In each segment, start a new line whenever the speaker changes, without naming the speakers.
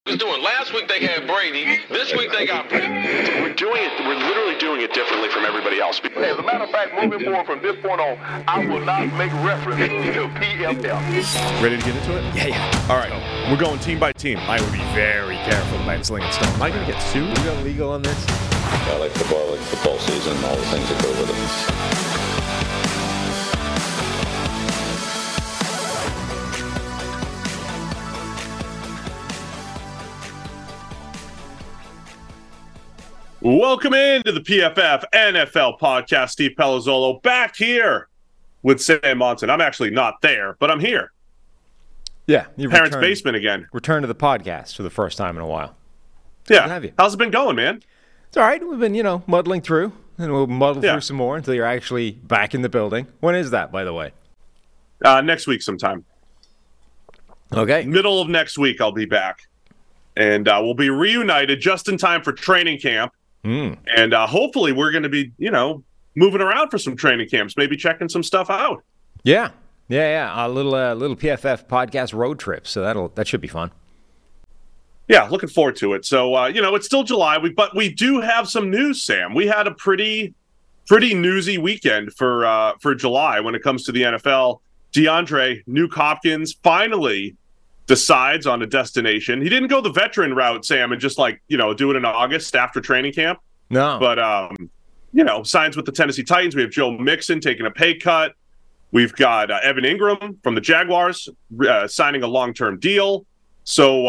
Doing. Last week they had Brady. This week they got Brady.
We're literally doing it differently from everybody else.
As a matter of fact, moving forward from this point on, I will not make reference to PFF.
Ready to get into it?
Yeah.
All right. We're going team by team.
I would be very careful about slinging stuff.
Am I going to get sued?
We got legal on this?
I like football season, all the things that go with it.
Welcome into the PFF NFL podcast. Steve Palazzolo back here with Sam Monson. I'm actually not there, but I'm here.
Yeah.
Parents' basement again.
Return to the podcast for the first time in a while.
Yeah.
Have you?
How's it been going, man?
It's all right. We've been, muddling through, and we'll muddle through some more until you're actually back in the building. When is that, by the way?
Next week sometime.
Okay.
Middle of next week I'll be back. And we'll be reunited just in time for training camp. And hopefully we're going to be, moving around for some training camps, maybe checking some stuff out.
Yeah. A little PFF podcast road trip. So that should be fun.
Yeah, looking forward to it. So, it's still July, but we do have some news, Sam. We had a pretty newsy weekend for July when it comes to the NFL. DeAndre Nuke-Hopkins finally decides on a destination. He didn't go the veteran route, Sam, and just do it in August after training camp.
No.
But, signs with the Tennessee Titans. We have Joe Mixon taking a pay cut. We've got Evan Ingram from the Jaguars signing a long-term deal. So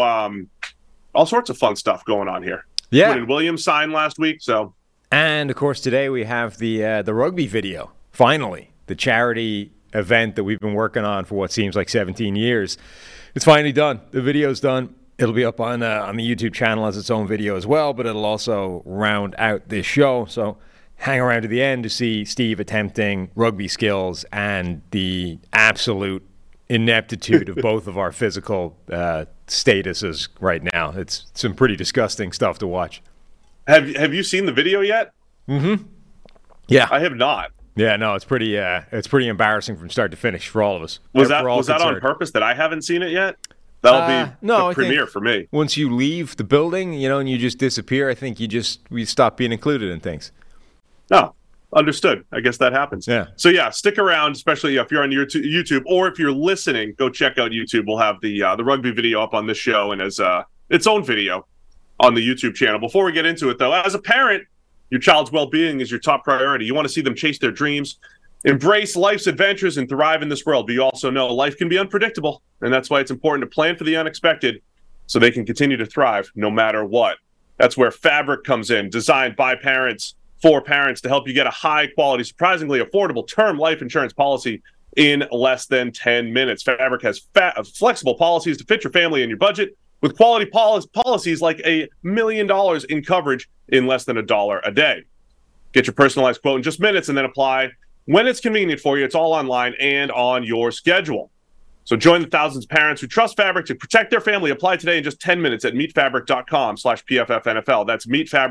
all sorts of fun stuff going on here.
Yeah.
Quinn Williams signed last week. So,
and, of course, today we have the rugby video. Finally, the charity event that we've been working on for what seems like 17 years. It's finally done. The video's done. It'll be up on the YouTube channel as its own video as well, but it'll also round out this show. So hang around to the end to see Steve attempting rugby skills and the absolute ineptitude of both of our physical statuses right now. It's some pretty disgusting stuff to watch.
Have you seen the video yet?
Mm-hmm. Yeah.
I have not.
Yeah, no, it's pretty embarrassing from start to finish for all of us.
Was that on purpose that I haven't seen it yet? That'll be the premiere for me.
Once you leave the building, and you just disappear, I think we stop being included in things.
No, understood. I guess that happens.
Yeah.
So yeah, stick around, especially if you're on YouTube or if you're listening. Go check out YouTube. We'll have the rugby video up on this show and as its own video on the YouTube channel. Before we get into it, though, as a parent, your child's well-being is your top priority. You want to see them chase their dreams, embrace life's adventures, and thrive in this world. But you also know life can be unpredictable, and that's why it's important to plan for the unexpected so they can continue to thrive no matter what. That's where Fabric comes in, designed by parents for parents to help you get a high-quality, surprisingly affordable term life insurance policy in less than 10 minutes. Fabric has flexible policies to fit your family and your budget, with quality policies like $1 million in coverage in less than $1 a day. Get your personalized quote in just minutes and then apply when it's convenient for you. It's all online and on your schedule. So join the thousands of parents who trust Fabric to protect their family. Apply today in just 10 minutes at meetfabric.com/PFFNFL. That's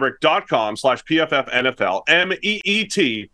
meetfabric.com/PFFNFL. MEET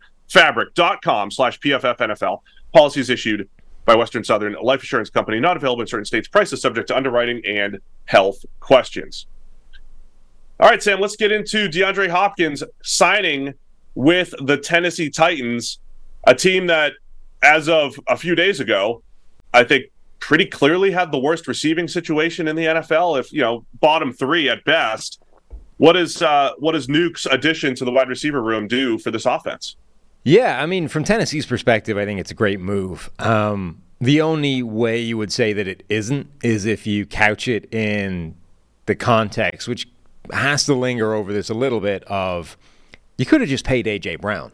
fabric.com/PFFNFL. Policies issued by Western Southern Life Insurance Company, not available in certain states. Prices subject to underwriting and health questions. All right, Sam, let's get into DeAndre Hopkins signing with the Tennessee Titans, a team that, as of a few days ago, I think pretty clearly had the worst receiving situation in the NFL, if bottom three at best. What does Nuke's addition to the wide receiver room do for this offense?
Yeah, I mean, from Tennessee's perspective, I think it's a great move. The only way you would say that it isn't is if you couch it in the context, which has to linger over this a little bit, of you could have just paid A.J. Brown.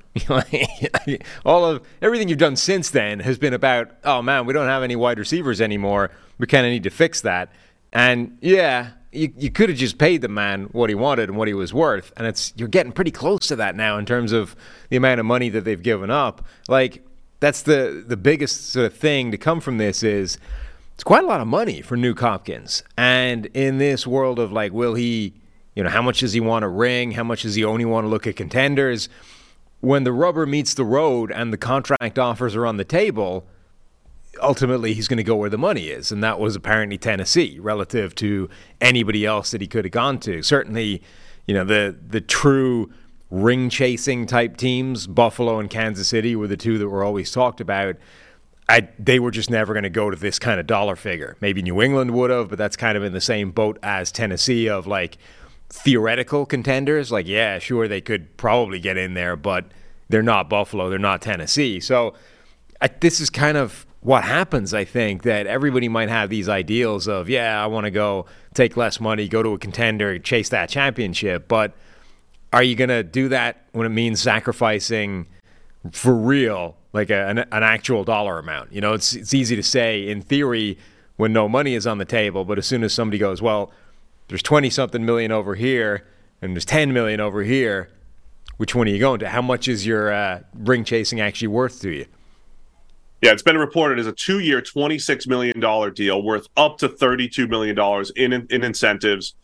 Everything you've done since then has been about, oh, man, we don't have any wide receivers anymore. We kind of need to fix that. And, yeah, you could have just paid the man what he wanted and what he was worth. And you're getting pretty close to that now in terms of the amount of money that they've given up. That's the biggest sort of thing to come from this is it's quite a lot of money for Nuke-Hopkins. And in this world of, will he, how much does he want to ring? How much does he only want to look at contenders? When the rubber meets the road and the contract offers are on the table, ultimately he's going to go where the money is, and that was apparently Tennessee relative to anybody else that he could have gone to. Certainly, the true ring chasing type teams, Buffalo and Kansas City, were the two that were always talked about. They were just never going to go to this kind of dollar figure. Maybe New England would have, but that's kind of in the same boat as Tennessee of like theoretical contenders. Like, yeah, sure, they could probably get in there, but they're not Buffalo, they're not Tennessee. So this is kind of what happens, I think, that everybody might have these ideals of, yeah, I want to go take less money, go to a contender, chase that championship. But are you going to do that when it means sacrificing for real, like an actual dollar amount? It's easy to say in theory when no money is on the table, but as soon as somebody goes, well, there's 20-something million over here and there's 10 million over here, which one are you going to? How much is your ring chasing actually worth to you?
Yeah, it's been reported as a 2-year, $26 million deal worth up to $32 million in incentives.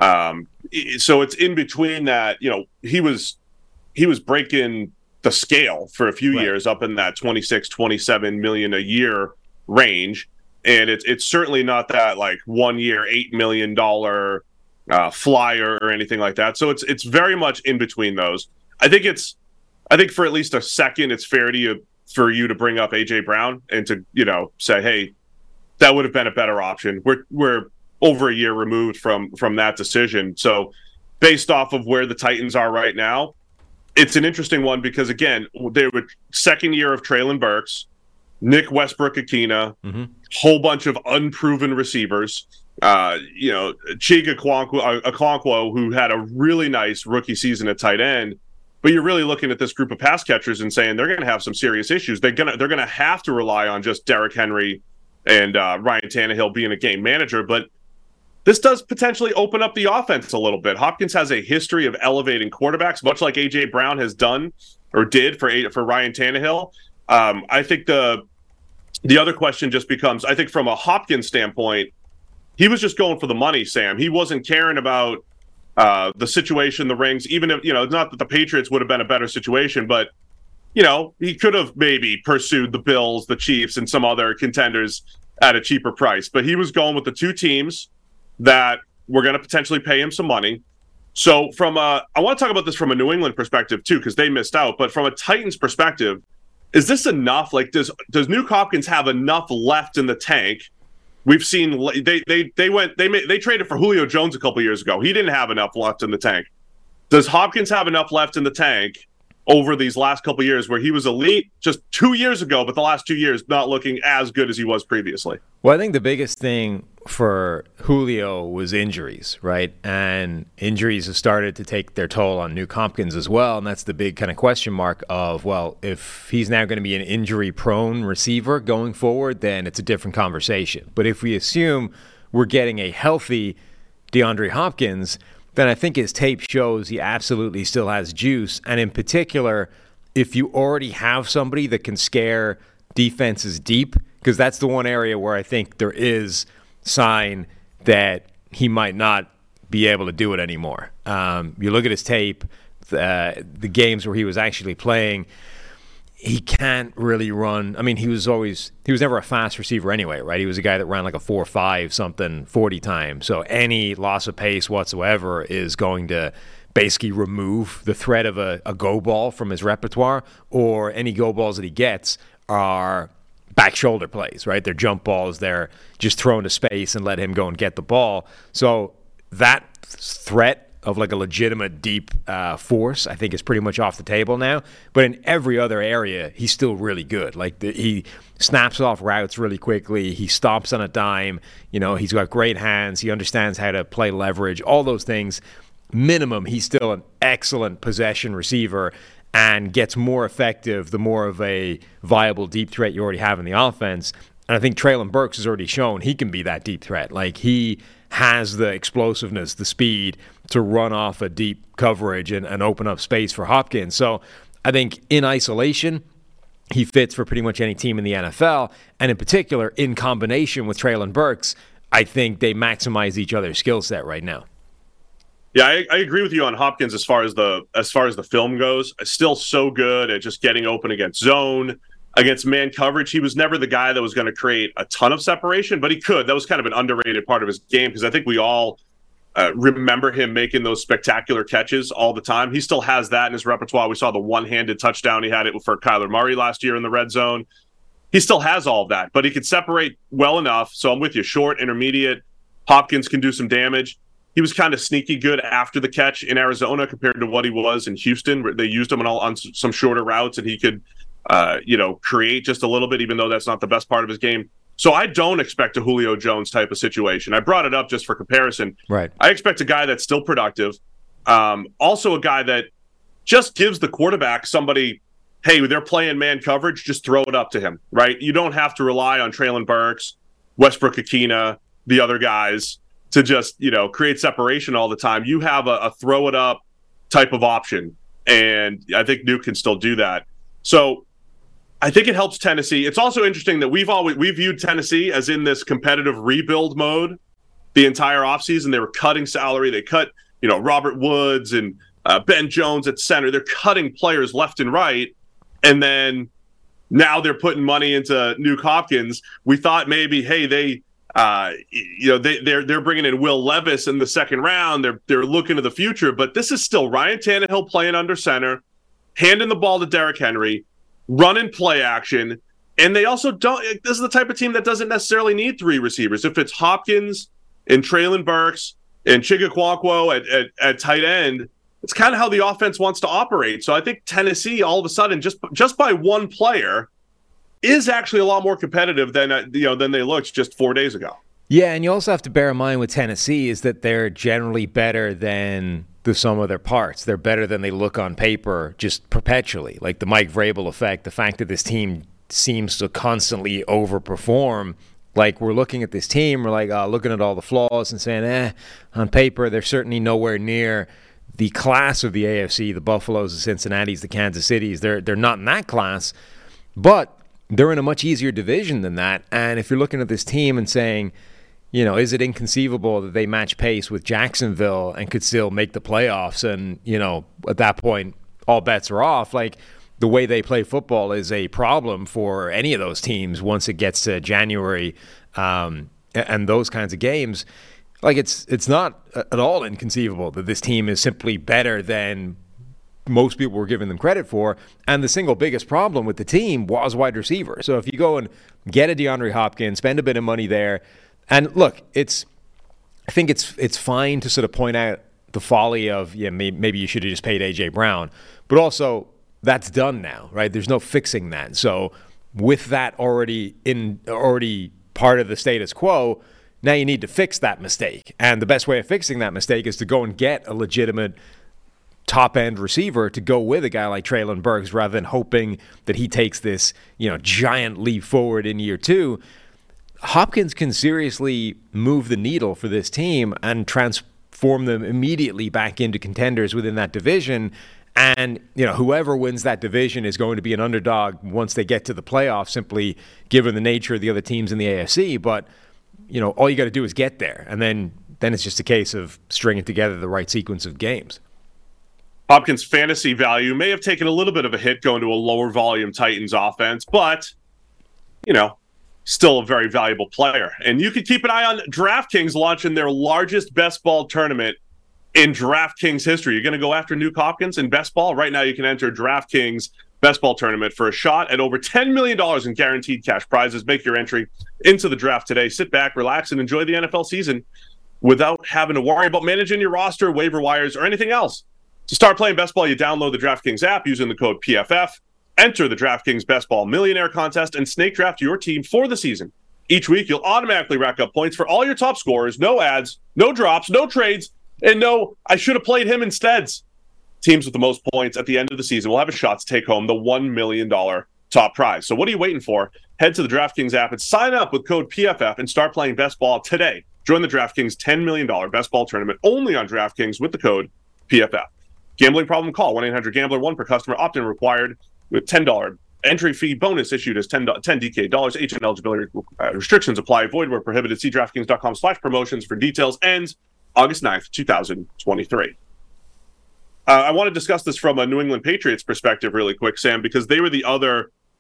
So it's in between that. He was breaking the scale for a few years up in that 26, 27 million a year range. And it's certainly not that like 1 year, $8 million flyer or anything like that. So it's very much in between those. I think for at least a second, it's fair for you to bring up AJ Brown and to, say, hey, that would have been a better option. We're over a year removed from that decision. So based off of where the Titans are right now, it's an interesting one because, again, they were second year of Treylon Burks, Nick Westbrook-Akina, whole bunch of unproven receivers. Chig Okonkwo, who had a really nice rookie season at tight end. But you're really looking at this group of pass catchers and saying they're going to have some serious issues. They're going to have to rely on just Derrick Henry and Ryan Tannehill being a game manager. But this does potentially open up the offense a little bit. Hopkins has a history of elevating quarterbacks, much like A.J. Brown has done or did for Ryan Tannehill. I think the other question just becomes, I think from a Hopkins standpoint, he was just going for the money, Sam. He wasn't caring about the situation, the rings, even if, not that the Patriots would have been a better situation, but, he could have maybe pursued the Bills, the Chiefs, and some other contenders at a cheaper price. But he was going with the two teams that were going to potentially pay him some money. So I want to talk about this from a New England perspective too, because they missed out. But from a Titans perspective, is this enough? Like, does Nuke Hopkins have enough left in the tank? We've seen they traded for Julio Jones a couple years ago. He didn't have enough left in the tank. Does Hopkins have enough left in the tank over these last couple years where he was elite just 2 years ago, but the last 2 years not looking as good as he was previously?
Well, I think the biggest thing for Julio was injuries, right? And injuries have started to take their toll on Nuke Hopkins as well. And that's the big kind of question mark of, well, if he's now going to be an injury-prone receiver going forward, then it's a different conversation. But if we assume we're getting a healthy DeAndre Hopkins, then I think his tape shows he absolutely still has juice. And in particular, if you already have somebody that can scare defenses deep, because that's the one area where I think there is sign that he might not be able to do it anymore. You look at his tape, the games where he was actually playing, he can't really run. I mean, he was never a fast receiver anyway, right? He was a guy that ran like a 4.5 something 40 times. So any loss of pace whatsoever is going to basically remove the threat of a go ball from his repertoire, or any go balls that he gets are back shoulder plays, right? They're jump balls. They're just thrown to space and let him go and get the ball. So that threat of like a legitimate deep force, I think, is pretty much off the table now. But in every other area, he's still really good. Like he snaps off routes really quickly. He stops on a dime. He's got great hands. He understands how to play leverage. All those things. Minimum, he's still an excellent possession receiver and gets more effective the more of a viable deep threat you already have in the offense. And I think Treylon Burks has already shown he can be that deep threat. Like, he has the explosiveness, the speed to run off a deep coverage and open up space for Hopkins. So I think in isolation, he fits for pretty much any team in the NFL. And in particular, in combination with Treylon Burks, I think they maximize each other's skill set right now.
Yeah, I agree with you on Hopkins as far as the film goes. Still so good at just getting open against zone. against man coverage. He was never the guy that was going to create a ton of separation, but he could. That was kind of an underrated part of his game because I think we all remember him making those spectacular catches all the time. He still has that in his repertoire. We saw the one-handed touchdown. He had it for Kyler Murray last year in the red zone. He still has all of that, but he could separate well enough. So I'm with you. Short, intermediate. Hopkins can do some damage. He was kind of sneaky good after the catch in Arizona compared to what he was in Houston. They used him on some shorter routes, and he could, create just a little bit, even though that's not the best part of his game. So I don't expect a Julio Jones type of situation. I brought it up just for comparison.
Right.
I expect a guy that's still productive. Also a guy that just gives the quarterback somebody, hey, they're playing man coverage, just throw it up to him, right? You don't have to rely on Treylon Burks, Westbrook-Akina, the other guys to just, create separation all the time. You have a throw it up type of option, and I think Nuke can still do that. So I think it helps Tennessee. It's also interesting that we viewed Tennessee as in this competitive rebuild mode the entire offseason. They were cutting salary. They cut, Robert Woods and Ben Jones at center. They're cutting players left and right. And then now they're putting money into Nuke Hopkins. We thought maybe, hey, they're bringing in Will Levis in the second round. They're looking to the future, but this is still Ryan Tannehill playing under center, handing the ball to Derrick Henry, running play action. And they also don't, this is the type of team that doesn't necessarily need three receivers. If it's Hopkins and Treylon Burks and Chigakwankwo at tight end, it's kind of how the offense wants to operate. So I think Tennessee, all of a sudden, just by one player, is actually a lot more competitive than they looked just 4 days ago.
Yeah, and you also have to bear in mind with Tennessee is that they're generally better than the sum of their parts. They're better than they look on paper just perpetually. Like the Mike Vrabel effect, the fact that this team seems to constantly overperform. Like we're looking at this team, we're like looking at all the flaws and saying, on paper, they're certainly nowhere near the class of the AFC, the Buffaloes, the Cincinnatis, the Kansas Cities. They're not in that class, but they're in a much easier division than that. And if you're looking at this team and saying, is it inconceivable that they match pace with Jacksonville and could still make the playoffs? And, at that point, all bets are off. Like, the way they play football is a problem for any of those teams once it gets to January and those kinds of games. Like, it's not at all inconceivable that this team is simply better than most people were giving them credit for. And the single biggest problem with the team was wide receiver. So if you go and get a DeAndre Hopkins, spend a bit of money there, and look, I think it's fine to sort of point out the folly of, maybe you should have just paid A.J. Brown. But also, that's done now, right? There's no fixing that. So with that already part of the status quo, now you need to fix that mistake. And the best way of fixing that mistake is to go and get a legitimate top-end receiver to go with a guy like Treylon Burks rather than hoping that he takes this, giant leap forward in year two. Hopkins can seriously move the needle for this team and transform them immediately back into contenders within that division. And, whoever wins that division is going to be an underdog once they get to the playoffs, simply given the nature of the other teams in the AFC. But, all you got to do is get there. And then it's just a case of stringing together the right sequence of games.
Hopkins' fantasy value may have taken a little bit of a hit going to a lower volume Titans offense, but, still a very valuable player. And you can keep an eye on DraftKings launching their largest best ball tournament in DraftKings history. You're going to go after Nuke Hopkins in best ball? Right now you can enter DraftKings best ball tournament for a shot at over $10 million in guaranteed cash prizes. Make your entry into the draft today. Sit back, relax, and enjoy the NFL season without having to worry about managing your roster, waiver wires, or anything else. To start playing best ball, you download the DraftKings app using the code PFF. Enter the DraftKings Best Ball Millionaire Contest and snake draft your team for the season. Each week, you'll automatically rack up points for all your top scorers. No ads, no drops, no trades, and no, I should have played him instead. Teams with the most points at the end of the season will have a shot to take home the $1 million top prize. So what are you waiting for? Head to the DraftKings app and sign up with code PFF and start playing best ball today. Join the DraftKings $10 million best ball tournament only on DraftKings with the code PFF. Gambling problem? Call 1-800-GAMBLER. 1 per customer. Opt-in required with $10 entry fee bonus issued as $10 DK dollars. Age and eligibility restrictions apply. Void where prohibited. See DraftKings.com/promotions for details. Ends August 9th, 2023. I want to discuss this from a New England Patriots perspective really quick, Sam, because they were the other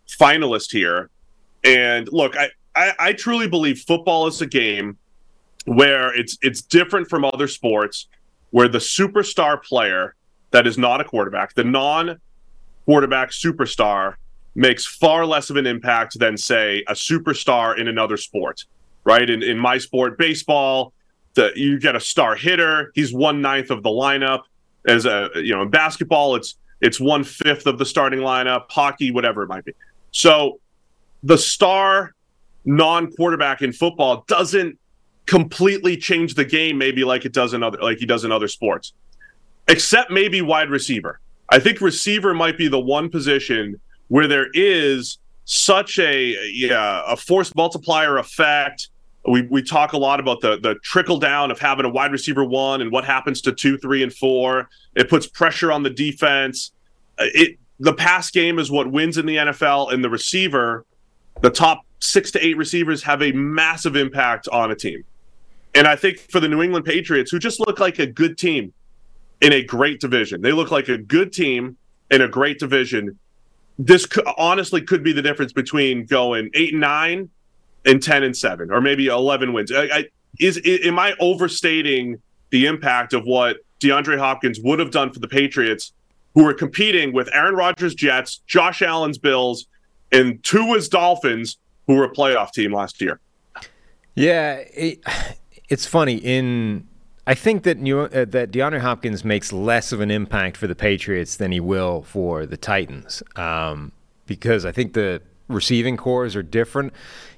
finalist here. And look, I truly believe football is a game where it's different from other sports, where the superstar player that is not a quarterback, the non-quarterback superstar, makes far less of an impact than, say, a superstar in another sport, right? In my sport, baseball, you get a star hitter. He's 1/9 of the lineup. As in basketball, it's 1/5 of the starting lineup. Hockey, whatever it might be. So the star non-quarterback in football doesn't completely change the game, maybe like he does in other sports, except maybe wide receiver. I think receiver might be the one position where there is such a force multiplier effect. We talk a lot about the trickle down of having a wide receiver 1 and what happens to 2, 3, and 4. It puts pressure on the defense. The pass game is what wins in the NFL, and the receiver, the top 6 to 8 receivers, have a massive impact on a team. And I think for the New England Patriots, who just look like a good team in a great division, they look like a good team in a great division. This honestly could be the difference between going 8-9 and 10-7, or maybe 11 wins. Am I overstating the impact of what DeAndre Hopkins would have done for the Patriots, who are competing with Aaron Rodgers' Jets, Josh Allen's Bills, and Tua's Dolphins, who were a playoff team last year?
Yeah, it's funny. I think that that DeAndre Hopkins makes less of an impact for the Patriots than he will for the Titans, because I think the receiving cores are different.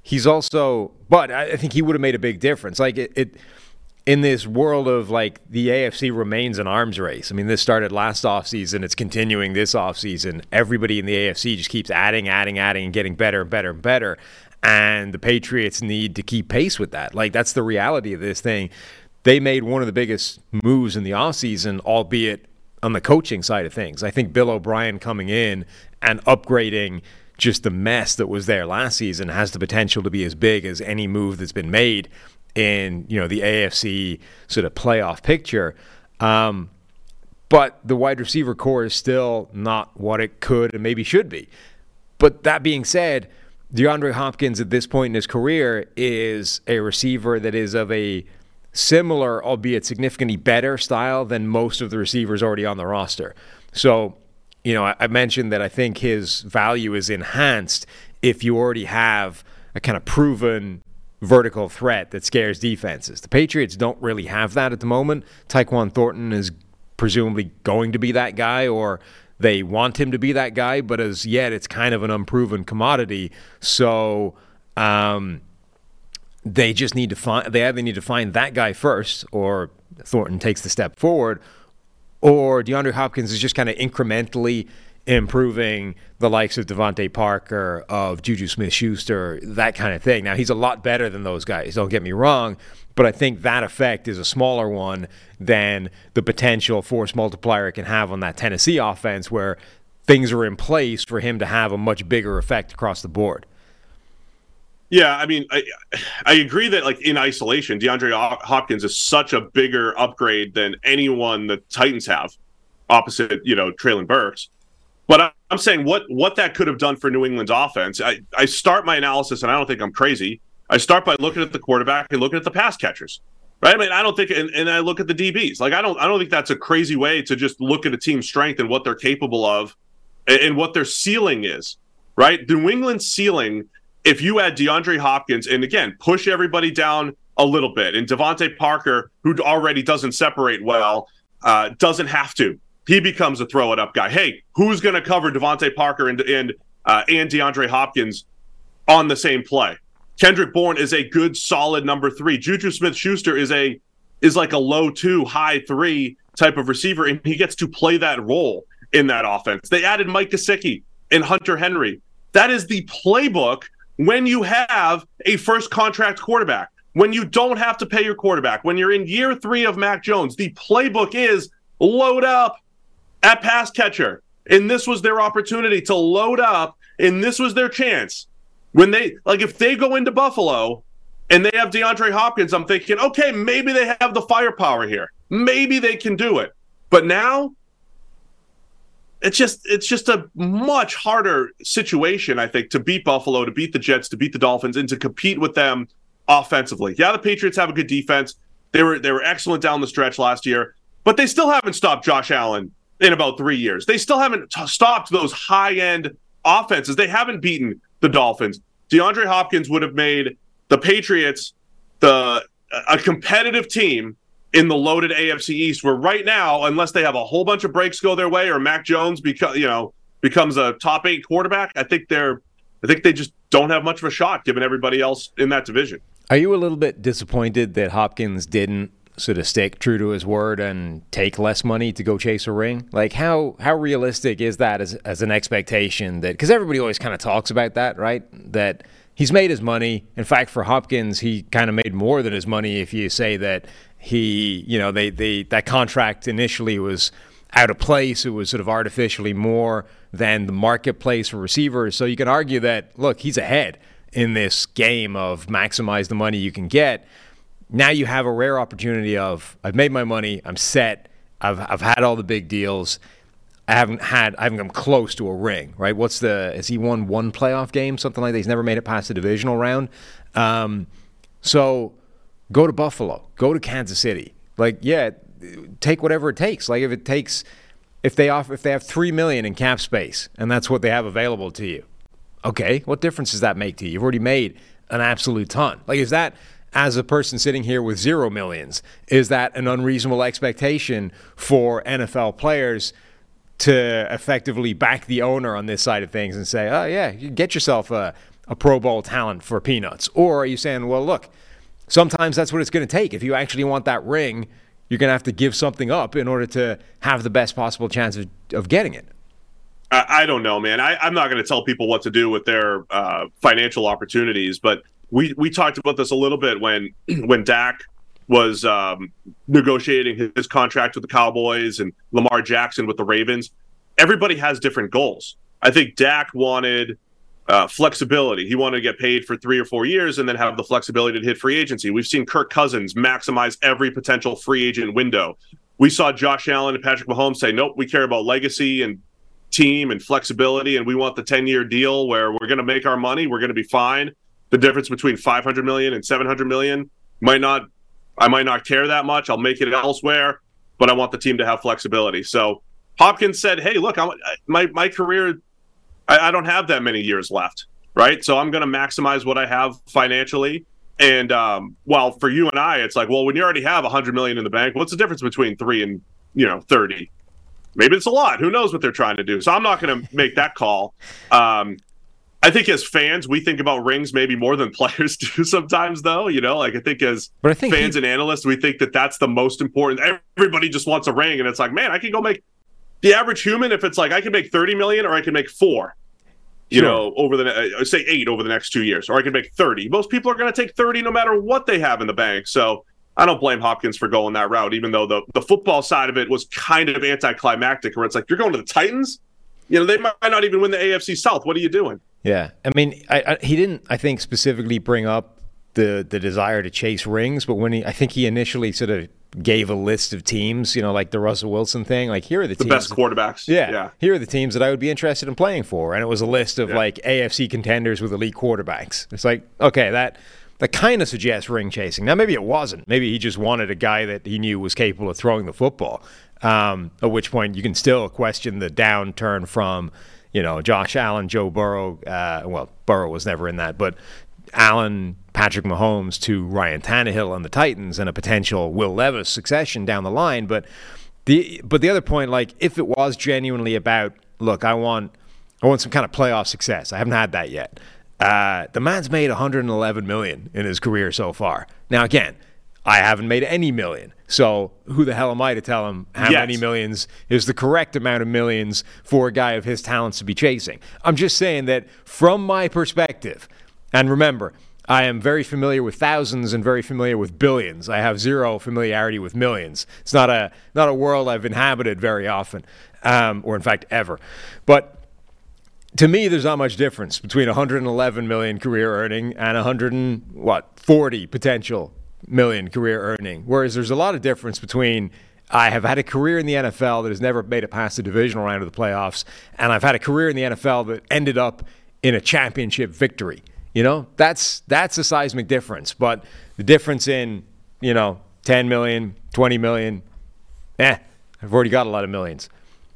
But I think he would have made a big difference. Like it in this world of like the AFC remains an arms race. I mean, this started last offseason. It's continuing this offseason. Everybody in the AFC just keeps adding, and getting better and better and better. And the Patriots need to keep pace with that. Like, that's the reality of this thing. They made one of the biggest moves in the offseason, albeit on the coaching side of things. I think Bill O'Brien coming in and upgrading just the mess that was there last season has the potential to be as big as any move that's been made in, the AFC sort of playoff picture. But the wide receiver core is still not what it could and maybe should be. But that being said, DeAndre Hopkins at this point in his career is a receiver that is of a similar, albeit significantly better style than most of the receivers already on the roster. So, I mentioned that I think his value is enhanced if you already have a kind of proven vertical threat that scares defenses. The Patriots don't really have that at the moment. Tyquan Thornton is presumably going to be that guy, or they want him to be that guy, but as yet it's kind of an unproven commodity. So they just need to either need to find that guy first, or Thornton takes the step forward, or DeAndre Hopkins is just kind of incrementally improving the likes of Devontae Parker, of Juju Smith-Schuster, that kind of thing. Now, he's a lot better than those guys, don't get me wrong, but I think that effect is a smaller one than the potential force multiplier it can have on that Tennessee offense, where things are in place for him to have a much bigger effect across the board.
Yeah, I mean, I agree that, like, in isolation, DeAndre Hopkins is such a bigger upgrade than anyone the Titans have, opposite, Treylon Burks. But I'm saying what that could have done for New England's offense. I start my analysis, and I don't think I'm crazy. I start by looking at the quarterback and looking at the pass catchers, right? I mean, I don't think, and I look at the DBs. Like, I don't think that's a crazy way to just look at a team's strength and what they're capable of, and what their ceiling is, right? The New England ceiling, if you add DeAndre Hopkins and, again, push everybody down a little bit, and Devontae Parker, who already doesn't separate well, doesn't have to. He becomes a throw-it-up guy. Hey, who's going to cover Devontae Parker and DeAndre Hopkins on the same play? Kendrick Bourne is a good, solid number 3. Juju Smith-Schuster is like a low 2, high 3 type of receiver, and he gets to play that role in that offense. They added Mike Gesicki and Hunter Henry. That is the playbook when you have a first contract quarterback, when you don't have to pay your quarterback, when you're in year 3 of Mac Jones. The playbook is load up at pass catcher. And this was their opportunity to load up, and this was their chance. If they go into Buffalo and they have DeAndre Hopkins, I'm thinking, okay, maybe they have the firepower here. Maybe they can do it. But now, it's just a much harder situation, I think, to beat Buffalo, to beat the Jets, to beat the Dolphins, and to compete with them offensively. Yeah, the Patriots have a good defense. They were excellent down the stretch last year, but they still haven't stopped Josh Allen in about 3 years. They still haven't stopped those high-end offenses. They haven't beaten the Dolphins. DeAndre Hopkins would have made the Patriots a competitive team in the loaded AFC East, where right now, unless they have a whole bunch of breaks go their way or Mac Jones becomes a top 8 quarterback, I think they just don't have much of a shot given everybody else in that division.
Are you a little bit disappointed that Hopkins didn't sort of stick true to his word and take less money to go chase a ring? Like, how realistic is that as an expectation? That, because everybody always kind of talks about that, right? That he's made his money. In fact, for Hopkins, he kind of made more than his money if you say that that contract initially was out of place. It was sort of artificially more than the marketplace for receivers. So you can argue that, look, he's ahead in this game of maximize the money you can get. Now you have a rare opportunity of, I've made my money, I'm set, I've had all the big deals. I haven't come close to a ring, right? Has he won one playoff game, something like that? He's never made it past the divisional round. So go to Buffalo, go to Kansas City. Like, yeah, take whatever it takes. Like, if they have $3 million in cap space and that's what they have available to you, okay, what difference does that make to you? You've already made an absolute ton. Like, is that, as a person sitting here with $0 million, is that an unreasonable expectation for NFL players to effectively back the owner on this side of things and say, oh yeah, you get yourself a Pro Bowl talent for peanuts? Or are you saying, well, look, sometimes that's what it's going to take. If you actually want that ring, you're going to have to give something up in order to have the best possible chance of getting it?
I don't know, man. I'm not going to tell people what to do with their financial opportunities, but we talked about this a little bit when Dak was negotiating his contract with the Cowboys and Lamar Jackson with the Ravens. Everybody has different goals. I think Dak wanted flexibility. He wanted to get paid for 3 or 4 years and then have the flexibility to hit free agency. We've seen Kirk Cousins maximize every potential free agent window. We saw Josh Allen and Patrick Mahomes say, nope, we care about legacy and team and flexibility, and we want the 10-year deal where we're going to make our money. We're going to be fine. The difference between $500 million and $700 million I might not care that much. I'll make it elsewhere, but I want the team to have flexibility. So Hopkins said, hey, look, my career, I don't have that many years left, right? So I'm going to maximize what I have financially. And while for you and I, it's like, well, when you already have $100 million in the bank, what's the difference between 3 and 30? Maybe it's a lot. Who knows what they're trying to do? So I'm not going to make that call. I think as fans, we think about rings maybe more than players do sometimes, though. I think as fans and analysts, we think that that's the most important. Everybody just wants a ring, and it's like, man, I can go make the average human. If it's like I can make $30 million, or I can make 4, over the say 8 over the next 2 years, or I can make 30. Most people are going to take 30 no matter what they have in the bank. So I don't blame Hopkins for going that route, even though the football side of it was kind of anticlimactic, where it's like, you're going to the Titans? They might not even win the AFC South. What are you doing?
Yeah. I mean, he didn't, I think, specifically bring up the desire to chase rings, but I think he initially sort of gave a list of teams, like the Russell Wilson thing, like, here are the teams.
The best quarterbacks.
Yeah. Here are the teams that I would be interested in playing for. And it was a list of like AFC contenders with elite quarterbacks. It's like, okay, that kind of suggests ring chasing. Now, maybe it wasn't. Maybe he just wanted a guy that he knew was capable of throwing the football, at which point you can still question the downturn from, Josh Allen, Joe Burrow. Burrow was never in that, but Allen, Patrick Mahomes to Ryan Tannehill on the Titans and a potential Will Levis succession down the line. But the other point, like, if it was genuinely about, look, I want some kind of playoff success. I haven't had that yet. The man's made $111 million in his career so far. Now, again, I haven't made any million. So who the hell am I to tell him how many millions is the correct amount of millions for a guy of his talents to be chasing? I'm just saying that from my perspective, and remember, I am very familiar with thousands and very familiar with billions. I have zero familiarity with millions. It's not a world I've inhabited very often, or in fact ever. But to me, there's not much difference between 111 million career earning and 140 potential million career earning. Whereas there's a lot of difference between I have had a career in the NFL that has never made it past the divisional round of the playoffs, and I've had a career in the NFL that ended up in a championship victory. That's a seismic difference. But the difference in, 10 million, 20 million, I've already got a lot of millions.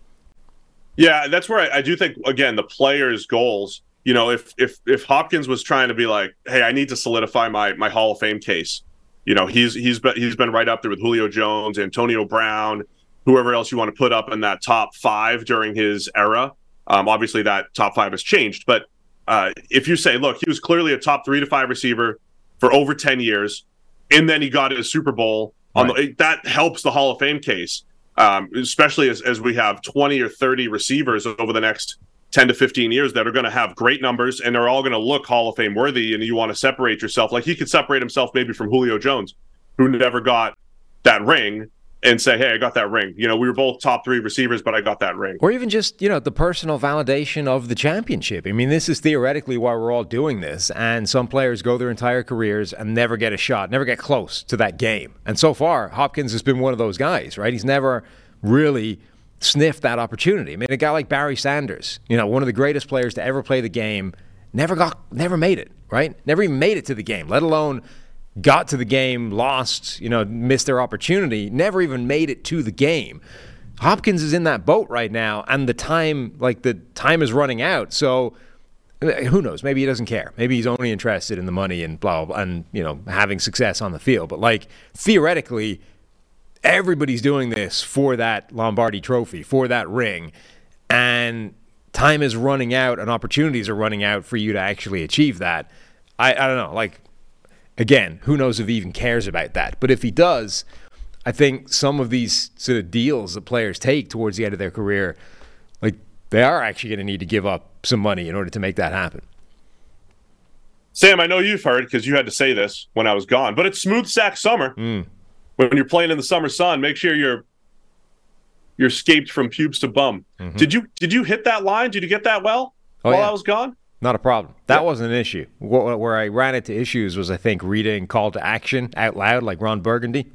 Yeah, that's where I do think, again, the players' goals, if Hopkins was trying to be like, hey, I need to solidify my Hall of Fame case, he's been right up there with Julio Jones, Antonio Brown, whoever else you want to put up in that top 5 during his era. Obviously, that top 5 has changed. But if you say, look, he was clearly a top 3 to 5 receiver for over 10 years, and then he got a Super Bowl, that helps the Hall of Fame case, especially as we have 20 or 30 receivers over the next 10 to 15 years that are going to have great numbers, and they're all going to look Hall of Fame worthy, and you want to separate yourself. Like he could separate himself maybe from Julio Jones, who never got that ring, and say, hey, I got that ring. We were both top 3 receivers, but I got that ring.
Or even just, the personal validation of the championship. I mean, this is theoretically why we're all doing this, and some players go their entire careers and never get a shot, never get close to that game. And so far, Hopkins has been one of those guys, right? He's never really sniffed that opportunity. I mean, a guy like Barry Sanders, one of the greatest players to ever play the game, never made it, right? Never even made it to the game, let alone got to the game, lost, missed their opportunity, never even made it to the game. Hopkins is in that boat right now, and the time is running out. So who knows? Maybe he doesn't care. Maybe he's only interested in the money and blah, blah, blah, and having success on the field. But theoretically, everybody's doing this for that Lombardi trophy, for that ring, and time is running out and opportunities are running out for you to actually achieve that. I don't know. Again, who knows if he even cares about that? But if he does, I think some of these sort of deals that players take towards the end of their career, they are actually going to need to give up some money in order to make that happen.
Sam, I know you've heard because you had to say this when I was gone, but it's smooth sack summer. When you're playing in the summer sun, make sure you're scaped from pubes to bum. Mm-hmm. Did you hit that line? Did you get that while I was gone?
Not a problem. That wasn't an issue. Where I ran into issues was, I think, reading call to action out loud like Ron Burgundy.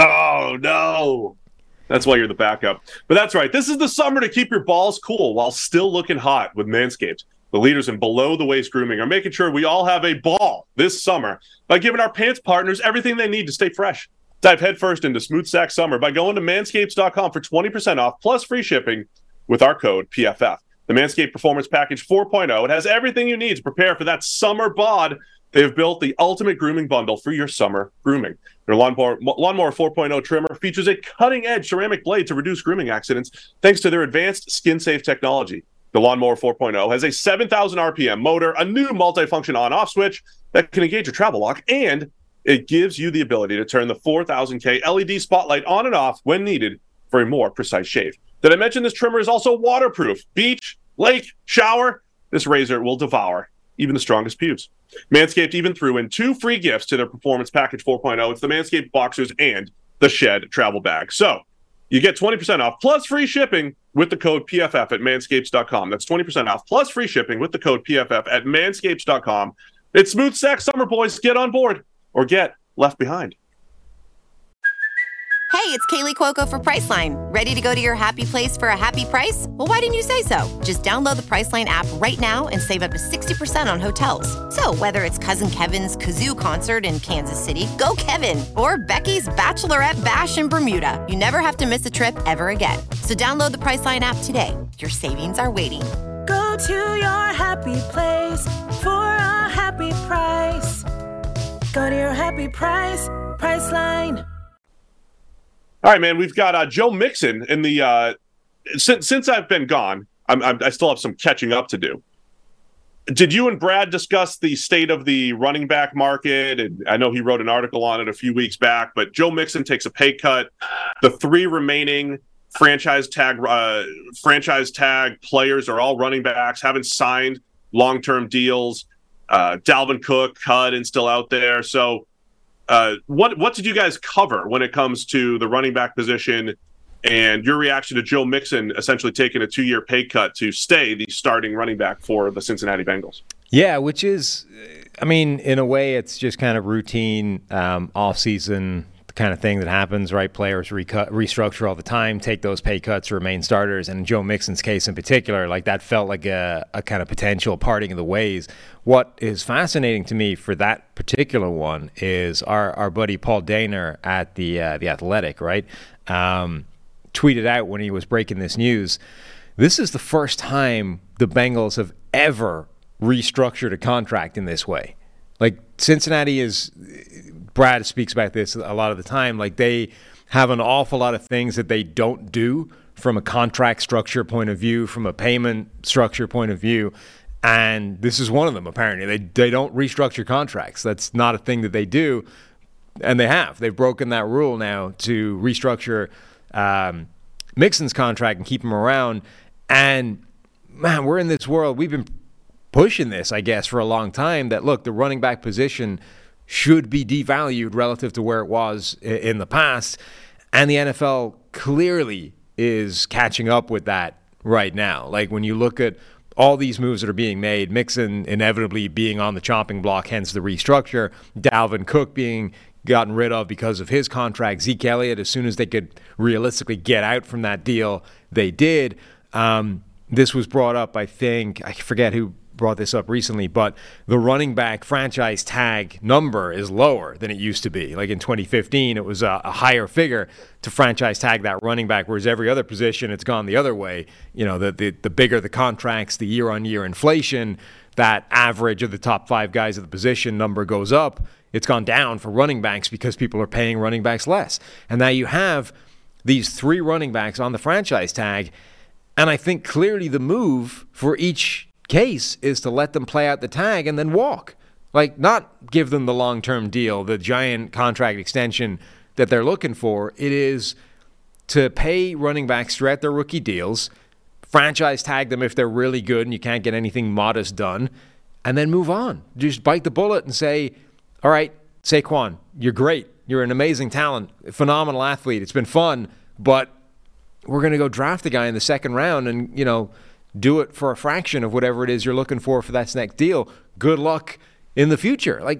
No. That's why you're the backup. But that's right. This is the summer to keep your balls cool while still looking hot with Manscaped. The leaders in below-the-waist grooming are making sure we all have a ball this summer by giving our pants partners everything they need to stay fresh. Dive headfirst into Smooth Sack Summer by going to manscapes.com for 20% off plus free shipping with our code PFF. The Manscaped Performance Package 4.0, it has everything you need to prepare for that summer bod. They have built the ultimate grooming bundle for your summer grooming. Their Lawnmower 4.0 trimmer features a cutting-edge ceramic blade to reduce grooming accidents thanks to their advanced skin-safe technology. The Lawnmower 4.0 has a 7,000 RPM motor, a new multifunction on-off switch that can engage your travel lock, and it gives you the ability to turn the 4000K LED spotlight on and off when needed for a more precise shave. Did I mention this trimmer is also waterproof? Beach, lake, shower, this razor will devour even the strongest pubes. Manscaped even threw in 2 free gifts to their Performance Package 4.0. It's the Manscaped Boxers and the Shed Travel Bag. So you get 20% off plus free shipping with the code PFF at manscapes.com. That's 20% off plus free shipping with the code PFF at manscapes.com. It's Smooth Sack Summer, boys. Get on board or get left behind.
Hey, it's Kaylee Cuoco for Priceline. Ready to go to your happy place for a happy price? Well, why didn't you say so? Just download the Priceline app right now and save up to 60% on hotels. So whether it's Cousin Kevin's Kazoo Concert in Kansas City, go Kevin, or Becky's Bachelorette Bash in Bermuda, you never have to miss a trip ever again. So download the Priceline app today. Your savings are waiting.
Go to your happy place for a happy price. Go to your happy price, Priceline.
All right, man. We've got Joe Mixon in the. Since I've been gone, I still have some catching up to do. Did you and Brad discuss the state of the running back market? And I know he wrote an article on it a few weeks back. But Joe Mixon takes a pay cut. The 3 remaining franchise tag players are all running backs. Haven't signed long-term deals. Dalvin Cook cut and still out there. So. What did you guys cover when it comes to the running back position and your reaction to Joe Mixon essentially taking a 2-year pay cut to stay the starting running back for the Cincinnati Bengals?
Yeah, which is, I mean, in a way, it's just kind of routine off-season kind of thing that happens, right? Players restructure all the time, take those pay cuts to remain starters. And in Joe Mixon's case in particular, like that felt like a kind of potential parting of the ways. What is fascinating to me for that particular one is our buddy Paul Dehner at the Athletic, right? Tweeted out when he was breaking this news, this is the first time the Bengals have ever restructured a contract in this way. Like Cincinnati is, Brad speaks about this a lot of the time, like they have an awful lot of things that they don't do from a contract structure point of view, from a payment structure point of view. And this is one of them, apparently. They don't restructure contracts. That's not a thing that they do. And they have. They've broken that rule now to restructure Mixon's contract and keep him around. And, man, we're in this world. We've been pushing this, I guess, for a long time that, look, the running back position should be devalued relative to where it was in the past. And the NFL clearly is catching up with that right now. Like when you look at all these moves that are being made, Mixon inevitably being on the chopping block, hence the restructure, Dalvin Cook being gotten rid of because of his contract, Zeke Elliott, as soon as they could realistically get out from that deal, they did. This was brought up, I think, I forget who brought this up recently, but the running back franchise tag number is lower than it used to be. Like in 2015, it was a higher figure to franchise tag that running back, whereas every other position, it's gone the other way. You know, the bigger the contracts, the year-on-year inflation, that average of the top 5 guys at the position number goes up. It's gone down for running backs because people are paying running backs less. And now you have these 3 running backs on the franchise tag, and I think clearly the move for each case is to let them play out the tag and then walk. Like, not give them the long-term deal, the giant contract extension that they're looking for. It is to pay running backs throughout their rookie deals, franchise tag them if they're really good and you can't get anything modest done, and then move on. Just bite the bullet and say, all right, Saquon, you're great. You're an amazing talent, phenomenal athlete. It's been fun, but we're going to go draft the guy in the second round and, you know, do it for a fraction of whatever it is you're looking for that next deal. Good luck in the future. Like,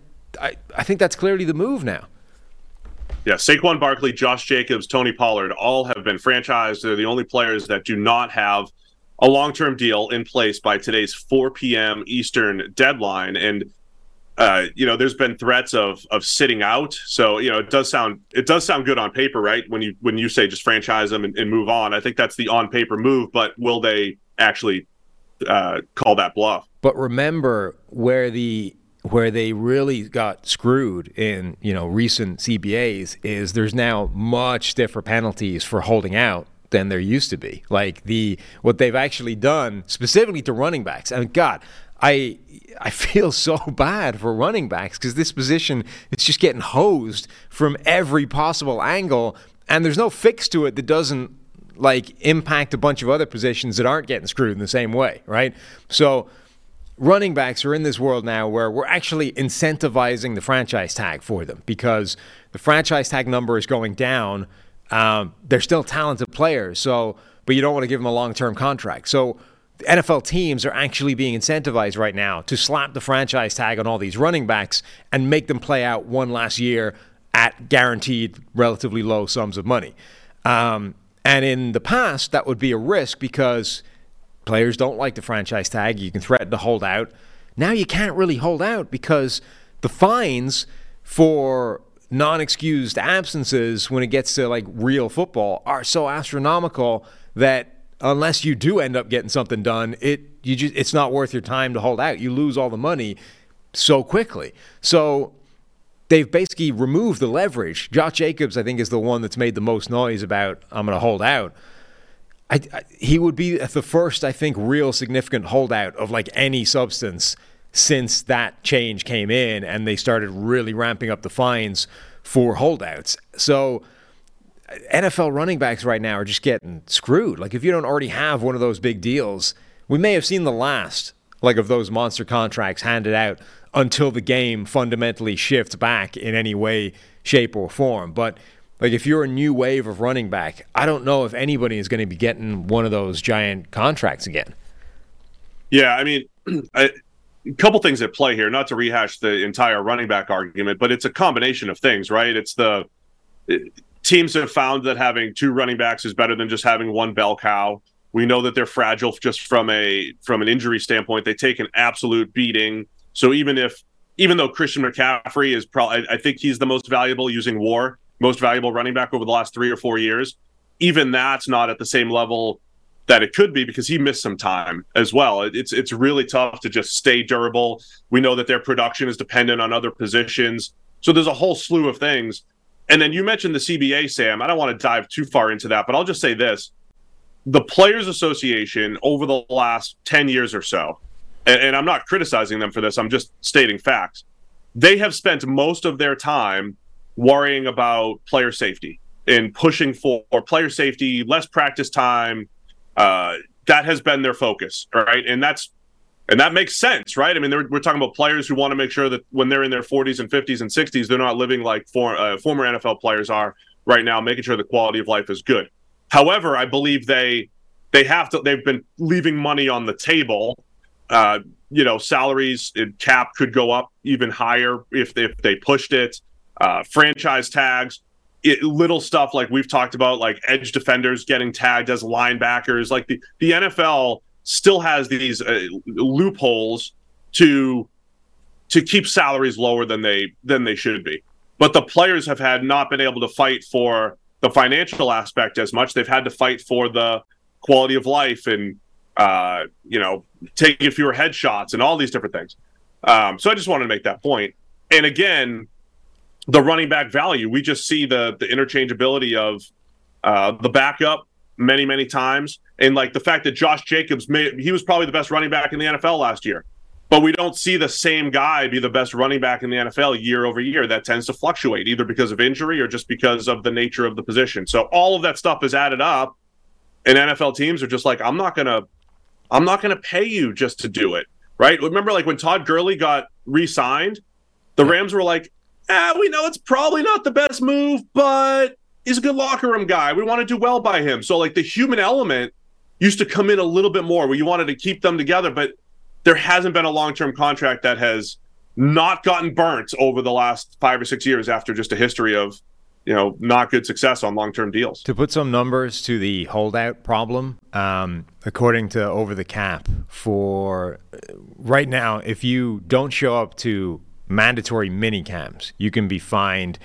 I think that's clearly the move now.
Yeah, Saquon Barkley, Josh Jacobs, Tony Pollard all have been franchised. They're the only players that do not have a long-term deal in place by today's 4 p.m. Eastern deadline. And there's been threats of sitting out. So, it does sound good on paper, right? When you say just franchise them and move on. I think that's the on paper move, but will they actually call that bluff?
But remember where they really got screwed in, recent CBAs is there's now much stiffer penalties for holding out than there used to be. Like what they've actually done specifically to running backs. I mean, God, I feel so bad for running backs because this position, it's just getting hosed from every possible angle, and there's no fix to it that doesn't impact a bunch of other positions that aren't getting screwed in the same way, right? So running backs are in this world now where we're actually incentivizing the franchise tag for them because the franchise tag number is going down. They're still talented players, but you don't want to give them a long-term contract. So the NFL teams are actually being incentivized right now to slap the franchise tag on all these running backs and make them play out one last year at guaranteed relatively low sums of money. And in the past, that would be a risk because players don't like the franchise tag. You can threaten to hold out. Now you can't really hold out because the fines for non-excused absences when it gets to real football are so astronomical that unless you do end up getting something done, it's not worth your time to hold out. You lose all the money so quickly. So they've basically removed the leverage. Josh Jacobs, I think, is the one that's made the most noise about, I'm going to hold out. He would be the first, I think, real significant holdout of any substance since that change came in and they started really ramping up the fines for holdouts. So NFL running backs right now are just getting screwed. If you don't already have one of those big deals, we may have seen the last of those monster contracts handed out until the game fundamentally shifts back in any way, shape, or form. But if you're a new wave of running back, I don't know if anybody is going to be getting one of those giant contracts again.
Yeah, I mean, a couple things at play here, not to rehash the entire running back argument, but it's a combination of things, right? It's the teams have found that having two running backs is better than just having one bell cow. We know that they're fragile just from an injury standpoint. They take an absolute beating. So even though Christian McCaffrey is probably, I think he's the most valuable using WAR, most valuable running back over the last 3 or 4 years. Even that's not at the same level that it could be because he missed some time as well. It's really tough to just stay durable. We know that their production is dependent on other positions. So there's a whole slew of things. And then you mentioned the CBA, Sam. I don't want to dive too far into that, but I'll just say this. The Players Association over the last 10 years or so, and I'm not criticizing them for this, I'm just stating facts, they have spent most of their time worrying about player safety and pushing for player safety, less practice time. That has been their focus, right? And that makes sense, right? I mean, we're talking about players who want to make sure that when they're in their 40s and 50s and 60s, they're not living like former NFL players are right now, making sure the quality of life is good. However, I believe they've been leaving money on the table. Salaries and cap could go up even higher if they pushed it. Franchise tags, little stuff like we've talked about, like edge defenders getting tagged as linebackers. Like the NFL still has these loopholes to keep salaries lower than they should be. But the players have not been able to fight for the financial aspect as much. They've had to fight for the quality of life and taking fewer headshots and all these different things. So I just wanted to make that point. And again, the running back value, we just see the interchangeability of the backup many, many times. And like the fact that Josh Jacobs, he was probably the best running back in the NFL last year, but we don't see the same guy be the best running back in the NFL year over year. That tends to fluctuate either because of injury or just because of the nature of the position. So all of that stuff is added up, and NFL teams are just like, I'm not gonna pay you just to do it, right? Remember, like when Todd Gurley got re-signed, the Rams were like, we know it's probably not the best move, but he's a good locker room guy. We want to do well by him. So like the human element used to come in a little bit more where you wanted to keep them together, but there hasn't been a long-term contract that has not gotten burnt over the last 5 or 6 years after just a history of, not good success on long-term deals.
To put some numbers to the holdout problem, according to Over the Cap, for right now, if you don't show up to mandatory mini camps, you can be fined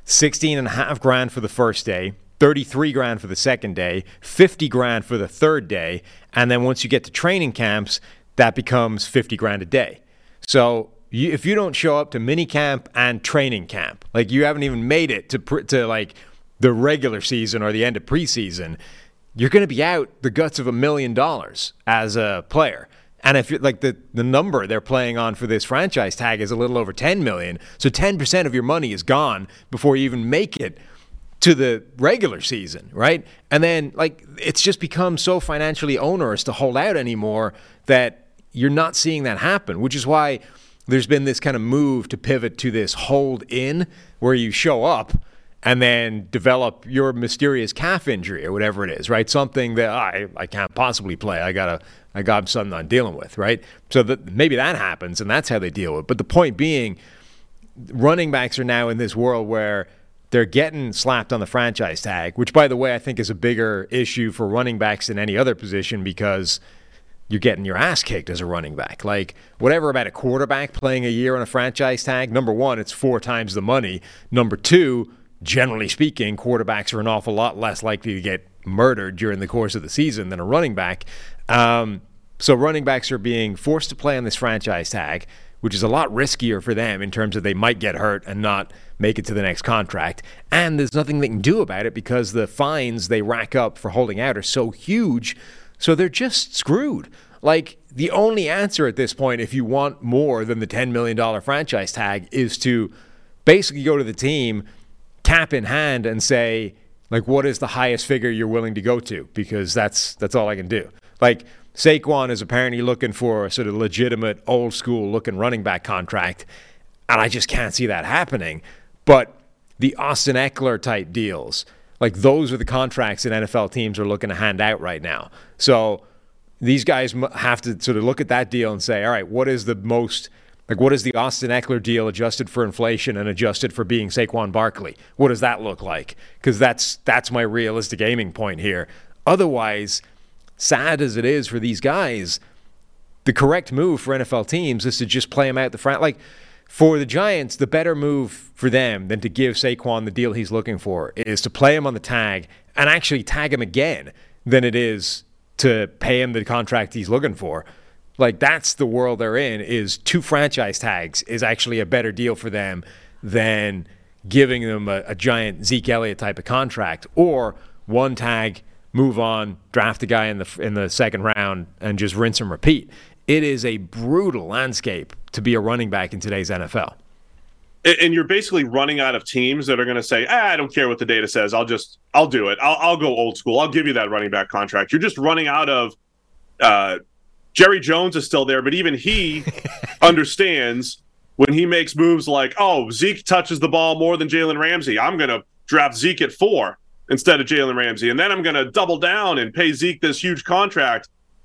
$16,500 for the first day, $33,000 for the second day, $50,000 for the third day, and then once you get to training camps, that becomes $50,000 a day. So if you don't show up to mini camp and training camp, like you haven't even made it to like the regular season or the end of preseason, you're going to be out the guts of $1 million as a player. And if you're like the number they're playing on for this franchise tag is a little over $10 million, so 10% of your money is gone before you even make it to the regular season, right? And then like it's just become so financially onerous to hold out anymore that you're not seeing that happen, which is why there's been this kind of move to pivot to this hold in where you show up and then develop your mysterious calf injury or whatever it is, right? Something that I can't possibly play. I got something I'm dealing with, right? So that maybe that happens and that's how they deal with it. But the point being, running backs are now in this world where they're getting slapped on the franchise tag, which, by the way, I think is a bigger issue for running backs than any other position because you're getting your ass kicked as a running back. Like, whatever about a quarterback playing a year on a franchise tag, number one, it's 4 times the money. Number two, generally speaking, quarterbacks are an awful lot less likely to get murdered during the course of the season than a running back. So running backs are being forced to play on this franchise tag, which is a lot riskier for them in terms of they might get hurt and not make it to the next contract. And there's nothing they can do about it because the fines they rack up for holding out are so huge, so they're just screwed. Like, the only answer at this point, if you want more than the $10 million franchise tag, is to basically go to the team, cap in hand, and say, like, what is the highest figure you're willing to go to? Because that's all I can do. Like, Saquon is apparently looking for a sort of legitimate, old-school looking running back contract, and I just can't see that happening. But the Austin Eckler type deals, like, those are the contracts that NFL teams are looking to hand out right now. So these guys have to sort of look at that deal and say, all right, what is the most Like, what is the Austin Eckler deal adjusted for inflation and adjusted for being Saquon Barkley? What does that look like? Because that's my realistic aiming point here. Otherwise, sad as it is for these guys, the correct move for NFL teams is to just play him out the front. Like, for the Giants, the better move for them than to give Saquon the deal he's looking for is to play him on the tag and actually tag him again than it is to pay him the contract he's looking for. Like, that's the world they're in, is 2 franchise tags is actually a better deal for them than giving them a giant Zeke Elliott type of contract, or 1 tag, move on, draft a guy in the second round, and just rinse and repeat. It is a brutal landscape to be a running back in today's NFL.
And you're basically running out of teams that are going to say, I don't care what the data says. I'll do it. I'll go old school. I'll give you that running back contract. You're just running out of Jerry Jones is still there, but even he understands when he makes moves like, Zeke touches the ball more than Jalen Ramsey. I'm going to draft Zeke at 4 instead of Jalen Ramsey. And then I'm going to double down and pay Zeke this huge contract.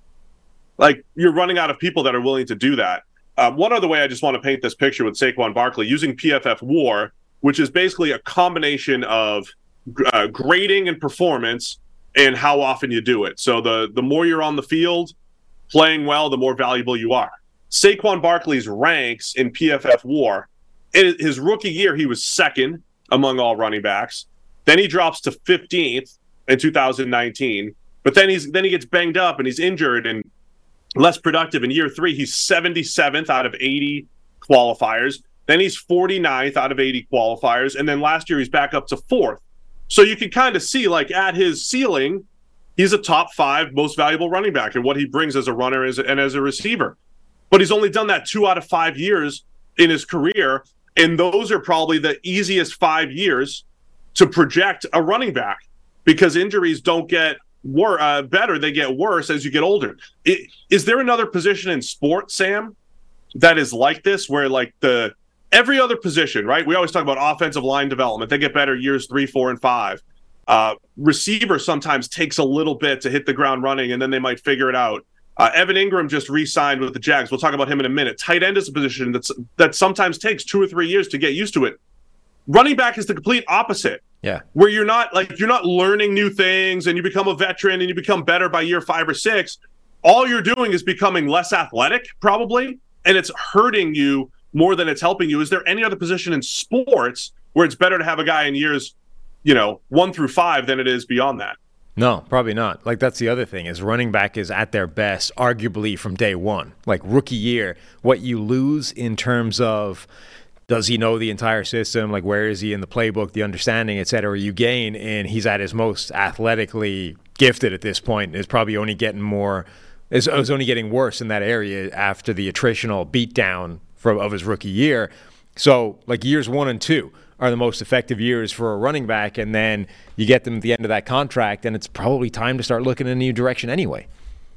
Like, you're running out of people that are willing to do that. One other way I just want to paint this picture with Saquon Barkley, using PFF WAR, which is basically a combination of grading and performance and how often you do it. So the more you're on the field playing well, the more valuable you are. Saquon Barkley's ranks in PFF WAR, in his rookie year, he was 2nd among all running backs. Then he drops to 15th in 2019. But then he gets banged up and he's injured and less productive. In year 3, he's 77th out of 80 qualifiers. Then he's 49th out of 80 qualifiers. And then last year, he's back up to 4th. So you can kind of see, like, at his ceiling, he's a top 5 most valuable running back and what he brings as a runner and as a receiver. But he's only done that 2 out of 5 years in his career. And those are probably the easiest 5 years to project a running back, because injuries don't get better, they get worse as you get older. Is there another position in sports, Sam, that is like this, where like every other position, right? We always talk about offensive line development. They get better years 3, 4, and 5. Receiver sometimes takes a little bit to hit the ground running, and then they might figure it out. Evan Ingram just re-signed with the Jags. We'll talk about him in a minute. Tight end is a position that sometimes takes 2 or 3 years to get used to it. Running back is the complete opposite.
Yeah.
Where you're not learning new things and you become a veteran and you become better by year 5 or 6. All you're doing is becoming less athletic, probably, and it's hurting you more than it's helping you. Is there any other position in sports where it's better to have a guy in years, 1 through 5 than it is beyond that?
No, probably not. Like, that's the other thing, is running back is at their best, arguably, from day one. Like, rookie year, what you lose in terms of, does he know the entire system? Like, where is he in the playbook, the understanding, et cetera? You gain, and he's at his most athletically gifted at this point. Is probably only getting is only getting worse in that area after the attritional beatdown of his rookie year. So, like, years 1 and 2 are the most effective years for a running back, and then you get them at the end of that contract, and it's probably time to start looking in a new direction anyway.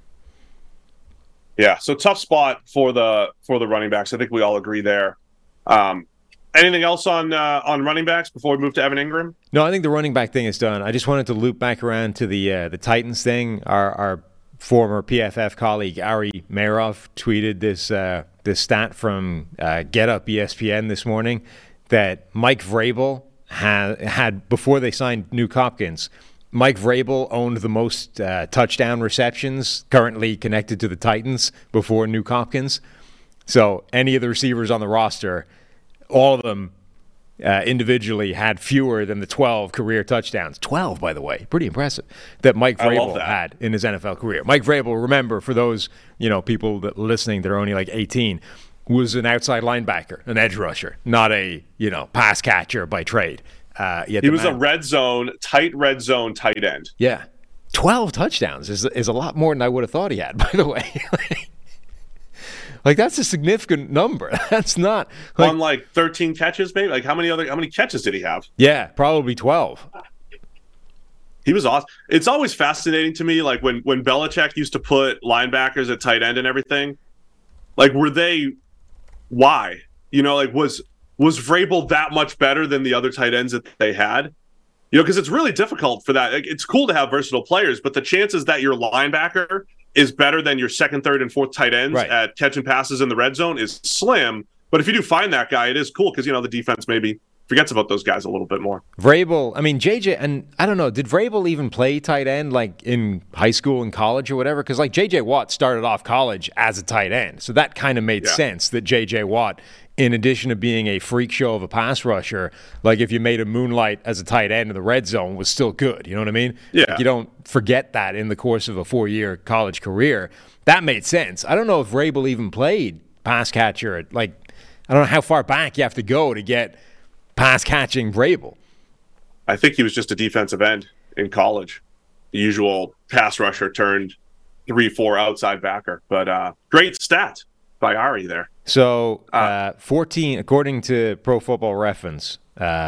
Yeah, so tough spot for the running backs. I think we all agree there. Anything else on running backs before we move to Evan Ingram?
No, I think the running back thing is done. I just wanted to loop back around to the Titans thing. Our former PFF colleague Ari Meirov tweeted this stat from Get Up ESPN this morning that Mike Vrabel had before they signed Nuke Hopkins. Mike Vrabel owned the most touchdown receptions currently connected to the Titans before Nuke Hopkins. So any of the receivers on the roster, all of them individually had fewer than the 12 career touchdowns. 12, by the way. Pretty impressive. That Mike Vrabel had in his NFL career. Mike Vrabel, remember, for those people that listening that are only like 18, was an outside linebacker, an edge rusher, not a pass catcher by trade.
He was a tight red zone tight end.
Yeah. 12 touchdowns is a lot more than I would have thought he had, by the way. Like, that's a significant number. That's not
on like 13 catches, maybe. Like, how many catches did he have?
Yeah, probably 12.
He was awesome. It's always fascinating to me, like when Belichick used to put linebackers at tight end and everything. Like, why? Was Vrabel that much better than the other tight ends that they had? Because it's really difficult for that. It's cool to have versatile players, but the chances that your linebacker is better than your second, third, and fourth tight ends at catching passes in the red zone is slim. But if you do find that guy, it is cool because, the defense maybe forgets about those guys a little bit more.
Vrabel, I mean, JJ, and I don't know, did Vrabel even play tight end like in high school and college or whatever? Because like JJ Watt started off college as a tight end. So that kind of made sense that JJ Watt, in addition to being a freak show of a pass rusher, like if you made a moonlight as a tight end in the red zone, was still good. You know what I mean?
Yeah.
Like you don't forget that in the course of a 4-year college career. That made sense. I don't know if Vrabel even played pass catcher. I don't know how far back you have to go to get pass catching Vrabel.
I think he was just a defensive end in college. The usual pass rusher turned 3-4 outside backer. But great stat by Ari there.
So 14, according to Pro Football Reference,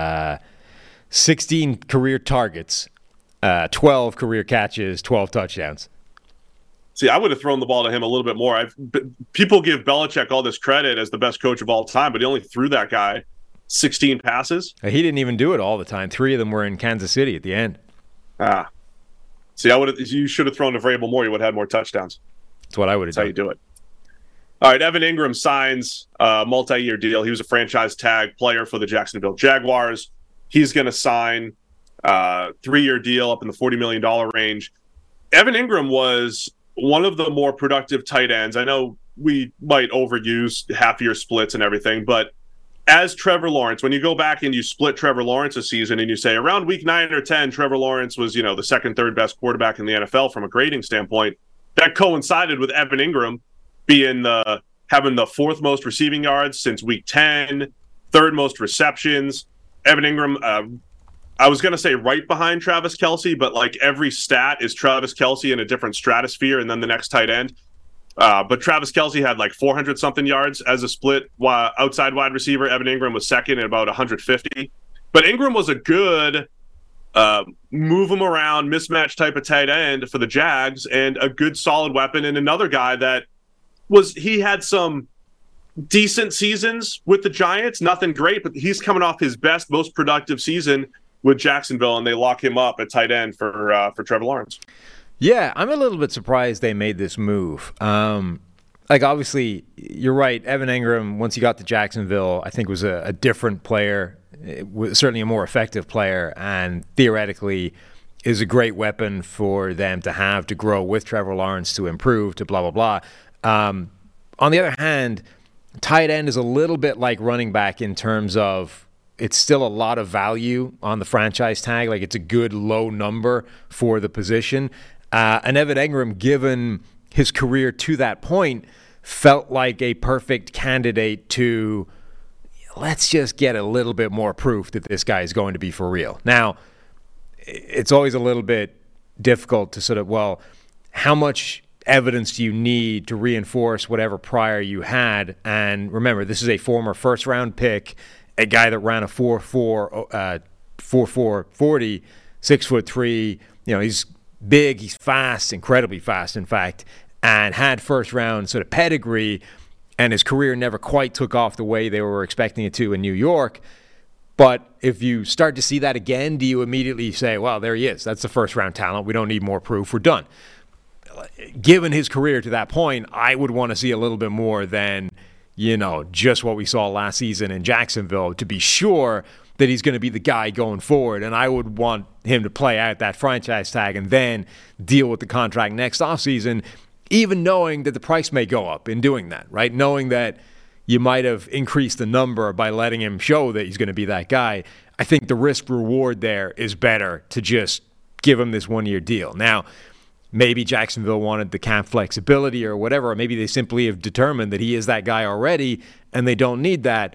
16 career targets, 12 career catches, 12 touchdowns.
See, I would have thrown the ball to him a little bit more. People give Belichick all this credit as the best coach of all time, but he only threw that guy 16 passes.
He didn't even do it all the time. 3 of them were in Kansas City at the end.
See, you should have thrown to Vrabel more. You would have had more touchdowns.
That's what I would have done.
That's how you do it. All right, Evan Ingram signs a multi-year deal. He was a franchise tag player for the Jacksonville Jaguars. He's going to sign a 3-year deal up in the $40 million range. Evan Ingram was one of the more productive tight ends. I know we might overuse half-year splits and everything, but as Trevor Lawrence, when you go back and you split Trevor Lawrence a season and you say around week 9 or 10, Trevor Lawrence was, the second, third best quarterback in the NFL from a grading standpoint, that coincided with Evan Ingram being having the 4th most receiving yards since week 10, 3rd most receptions. Evan Ingram, I was going to say right behind Travis Kelce, but like every stat is Travis Kelce in a different stratosphere and then the next tight end. But Travis Kelce had like 400-something yards as a split outside wide receiver. Evan Ingram was second at about 150. But Ingram was a good move him around, mismatch type of tight end for the Jags and a good solid weapon, and another guy that he had some decent seasons with the Giants, nothing great, but he's coming off his best, most productive season with Jacksonville, and they lock him up at tight end for Trevor Lawrence.
Yeah, I'm a little bit surprised they made this move. Obviously, you're right. Evan Ingram, once he got to Jacksonville, I think was a different player, certainly a more effective player, and theoretically is a great weapon for them to have to grow with Trevor Lawrence, to improve, to blah, blah, blah. On the other hand, tight end is a little bit like running back in terms of it's still a lot of value on the franchise tag. Like it's a good low number for the position. And Evan Ingram, given his career to that point, felt like a perfect candidate to let's just get a little bit more proof that this guy is going to be for real. Now, it's always a little bit difficult to sort of, how much evidence do you need to reinforce whatever prior you had? And remember, this is a former first-round pick, a guy that ran a 4.4 40, 6'3". He's big, he's fast, incredibly fast, in fact, and had first-round sort of pedigree, and his career never quite took off the way they were expecting it to in New York. But if you start to see that again, do you immediately say, well, there he is. That's the first-round talent. We don't need more proof. We're done. Given his career to that point, I would want to see a little bit more than, just what we saw last season in Jacksonville to be sure that he's going to be the guy going forward. And I would want him to play out that franchise tag and then deal with the contract next offseason, even knowing that the price may go up in doing that, right? Knowing that you might have increased the number by letting him show that he's going to be that guy. I think the risk reward there is better to just give him this 1-year deal. Now, maybe Jacksonville wanted the cap flexibility or whatever, or maybe they simply have determined that he is that guy already and they don't need that.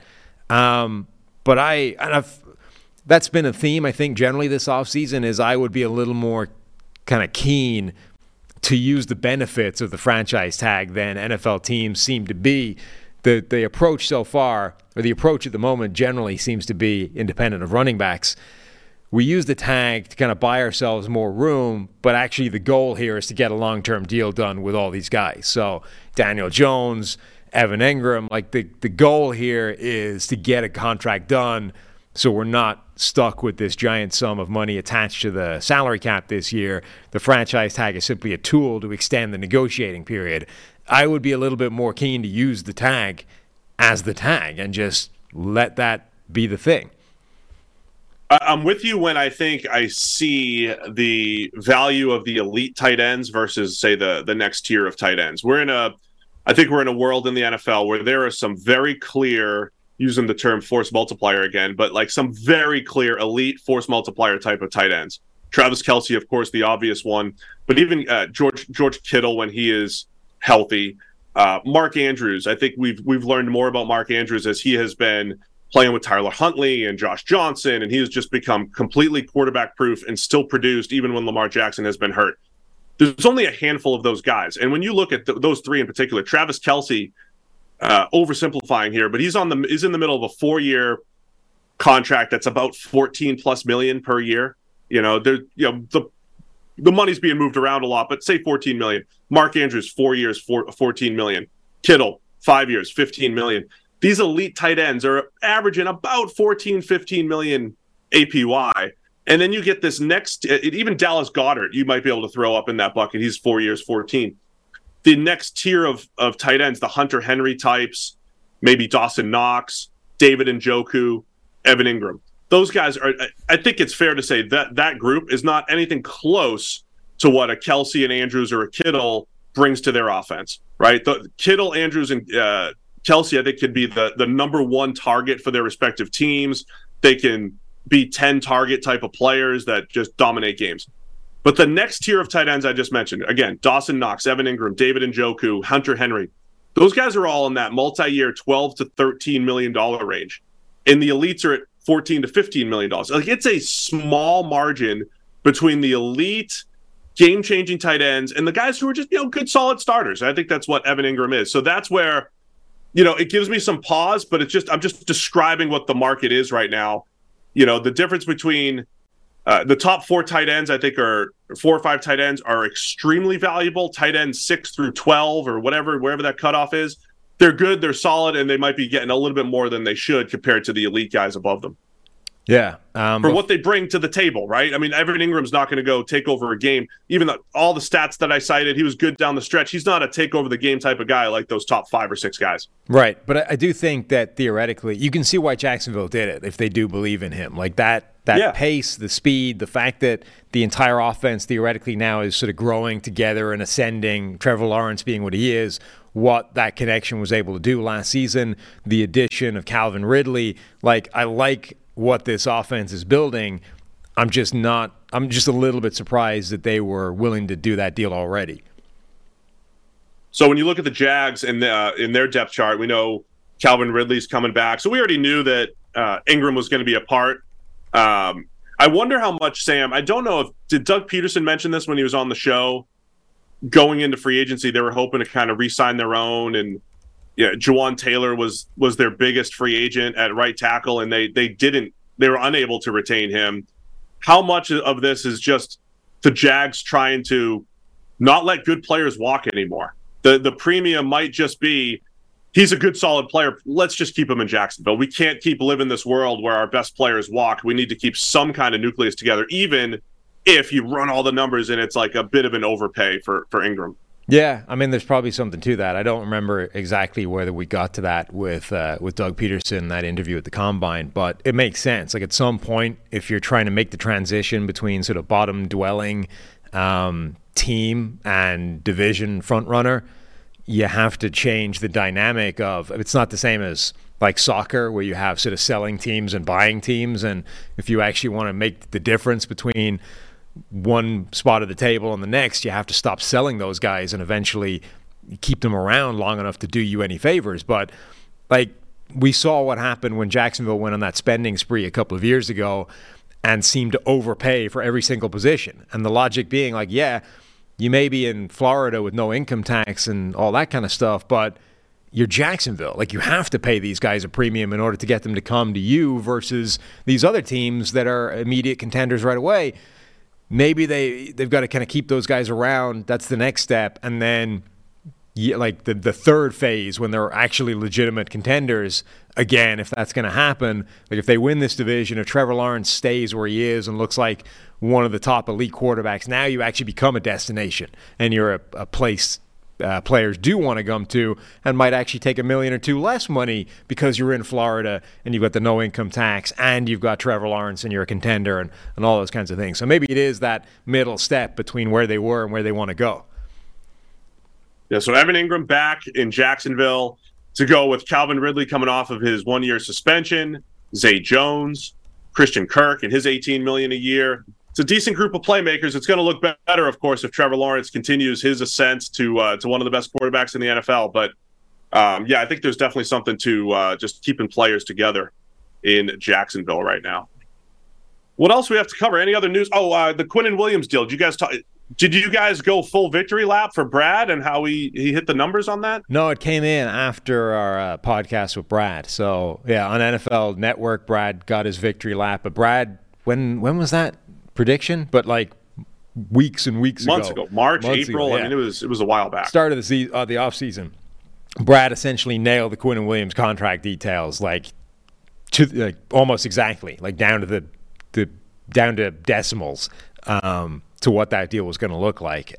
But that's been a theme, I think, generally this offseason is I would be a little more kind of keen to use the benefits of the franchise tag than NFL teams seem to be. The approach so far, or the approach at the moment generally seems to be independent of running backs. We use the tag to kind of buy ourselves more room, but actually the goal here is to get a long-term deal done with all these guys. So Daniel Jones, Evan Ingram, like the goal here is to get a contract done so we're not stuck with this giant sum of money attached to the salary cap this year. The franchise tag is simply a tool to extend the negotiating period. I would be a little bit more keen to use the tag as the tag and just let that be the thing.
I'm with you when I think I see the value of the elite tight ends versus, say, the next tier of tight ends. I think we're in a world in the NFL where there are some very clear, using the term force multiplier again, but like some very clear elite force multiplier type of tight ends. Travis Kelce, of course, the obvious one, but even George Kittle when he is healthy. Mark Andrews, I think we've learned more about Mark Andrews as he has been playing with Tyler Huntley and Josh Johnson, and he has just become completely quarterback-proof and still produced even when Lamar Jackson has been hurt. There's only a handful of those guys, and when you look at those three in particular, Travis Kelce, oversimplifying here, but he's in the middle of a 4-year contract that's about $14+ million per year. The money's being moved around a lot, but say $14 million. Mark Andrews, 4 years, $14 million. Kittle, 5 years, $15 million. These elite tight ends are averaging about $14-15 million APY. And then you get this next, even Dallas Goedert, you might be able to throw up in that bucket. He's 4 years, 14. The next tier of tight ends, the Hunter Henry types, maybe Dawson Knox, David Njoku, Evan Ingram. Those guys are, I think it's fair to say that group is not anything close to what a Kelce and Andrews or a Kittle brings to their offense, right? The Kittle, Andrews, and Kelce, I think, could be the number one target for their respective teams. They can be 10 target type of players that just dominate games. But the next tier of tight ends I just mentioned, again, Dawson Knox, Evan Ingram, David Njoku, Hunter Henry, those guys are all in that multi-year $12 to $13 million range. And the elites are at $14 to $15 million. Like, it's a small margin between the elite game-changing tight ends and the guys who are just, good, solid starters. I think that's what Evan Ingram is. So that's where, it gives me some pause, but I'm just describing what the market is right now. The difference between the top 4 tight ends, I think, are 4 or 5 tight ends are extremely valuable. Tight ends 6 through 12 or wherever that cutoff is, they're good, they're solid, and they might be getting a little bit more than they should compared to the elite guys above them.
Yeah.
For what they bring to the table, right? I mean, Evan Ingram's not going to go take over a game. Even all the stats that I cited, he was good down the stretch. He's not a take over the game type of guy like those top 5 or 6 guys.
Right. But I do think that theoretically, you can see why Jacksonville did it if they do believe in him. Like that pace, the speed, the fact that the entire offense theoretically now is sort of growing together and ascending, Trevor Lawrence being what he is, what that connection was able to do last season, the addition of Calvin Ridley. Like, I like what this offense is building. I'm just a little bit surprised that they were willing to do that deal already.
So when you look at the Jags and in their depth chart, we know Calvin Ridley's coming back. So we already knew that Ingram was going to be a part. I wonder how much, Sam, I don't know did Doug Peterson mention this when he was on the show? Going into free agency, they were hoping to kind of re-sign their own, and Juwan Taylor was their biggest free agent at right tackle, and they were unable to retain him. How much of this is just the Jags trying to not let good players walk anymore? The premium might just be, he's a good, solid player. Let's just keep him in Jacksonville. We can't keep living this world where our best players walk. We need to keep some kind of nucleus together, even if you run all the numbers and it's like a bit of an overpay for Ingram.
Yeah, I mean, there's probably something to that. I don't remember exactly whether we got to that with Doug Peterson, that interview at the Combine, but it makes sense. Like, at some point, if you're trying to make the transition between sort of bottom-dwelling team and division front-runner, you have to change the dynamic of, it's not the same as like soccer where you have sort of selling teams and buying teams, and if you actually want to make the difference between one spot of the table and the next, you have to stop selling those guys and eventually keep them around long enough to do you any favors. But like, we saw what happened when Jacksonville went on that spending spree a couple of years ago and seemed to overpay for every single position. And the logic being like, yeah, you may be in Florida with no income tax and all that kind of stuff, but you're Jacksonville. Like, you have to pay these guys a premium in order to get them to come to you versus these other teams that are immediate contenders right away. Maybe they've got to kind of keep those guys around. That's the next step. And then like the third phase, when they're actually legitimate contenders, again, if that's going to happen, like if they win this division, if Trevor Lawrence stays where he is and looks like one of the top elite quarterbacks, now you actually become a destination and you're a place players do want to come to, and might actually take $1 million or $2 million less money because you're in Florida and you've got the no income tax and you've got Trevor Lawrence and you're a contender and all those kinds of things. So maybe it is that middle step between where they were and where they want to go.
Yeah, so Evan Ingram back in Jacksonville to go with Calvin Ridley coming off of his 1-year suspension, Zay Jones, Christian Kirk and his $18 million a year. It's a decent group of playmakers. It's going to look better, of course, if Trevor Lawrence continues his ascent to one of the best quarterbacks in the NFL. But, yeah, I think there's definitely something to just keeping players together in Jacksonville right now. What else do we have to cover? Any other news? Oh, the Quinnen Williams deal. Did you guys go full victory lap for Brad and how he hit the numbers on that?
No, it came in after our podcast with Brad. So, yeah, on NFL Network, Brad got his victory lap. But Brad, when was that prediction? But like weeks and weeks
Months
ago.
Months, April. Yeah. I mean, it was a while back.
Start of the offseason. Brad essentially nailed the Quinnen Williams contract details almost exactly, like down to decimals. To what that deal was going to look like.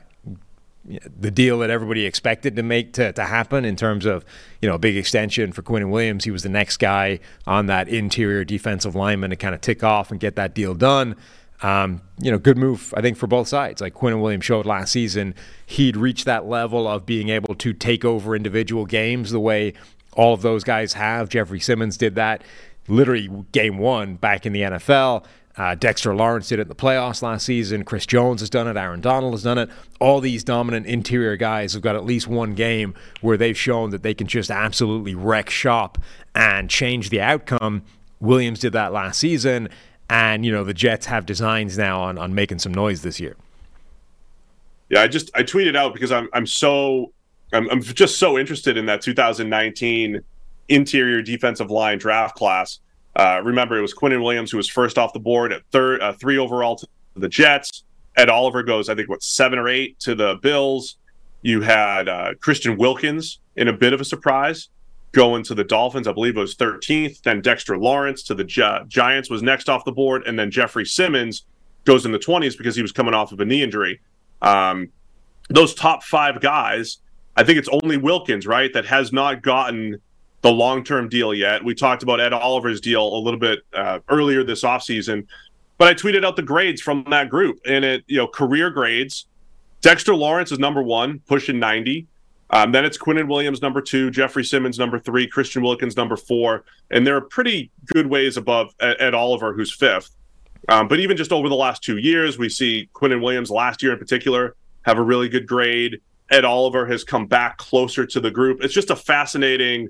The deal that everybody expected to make to happen in terms of, a big extension for Quinnen Williams. He was the next guy on that interior defensive lineman to kind of tick off and get that deal done. Good move, I think, for both sides. Like Quinnen Williams showed last season, he'd reached that level of being able to take over individual games the way all of those guys have. Jeffrey Simmons did that literally game one back in the NFL. Dexter Lawrence did it in the playoffs last season. Chris Jones has done it. Aaron Donald has done it. All these dominant interior guys have got at least one game where they've shown that they can just absolutely wreck shop and change the outcome. Williams did that last season, and the Jets have designs now on making some noise this year.
Yeah, I tweeted out because I'm just so interested in that 2019 interior defensive line draft class. Remember, it was Quinnen Williams who was first off the board at 3 overall to the Jets. Ed Oliver goes, I think, 7 or 8 to the Bills. You had Christian Wilkins in a bit of a surprise going to the Dolphins. I believe it was 13th. Then Dexter Lawrence to the Giants was next off the board. And then Jeffrey Simmons goes in the 20s because he was coming off of a knee injury. Those top 5 guys, I think it's only Wilkins, right, that has not gotten the long-term deal yet. We talked about Ed Oliver's deal a little bit earlier this offseason, but I tweeted out the grades from that group, and career grades. Dexter Lawrence is number 1, pushing 90. Then it's Quinnen Williams, number 2, Jeffrey Simmons, number 3, Christian Wilkins, number 4, and they're a pretty good ways above Ed Oliver, who's 5th. But even just over the last 2 years, we see Quinnen Williams last year in particular have a really good grade. Ed Oliver has come back closer to the group. It's just a fascinating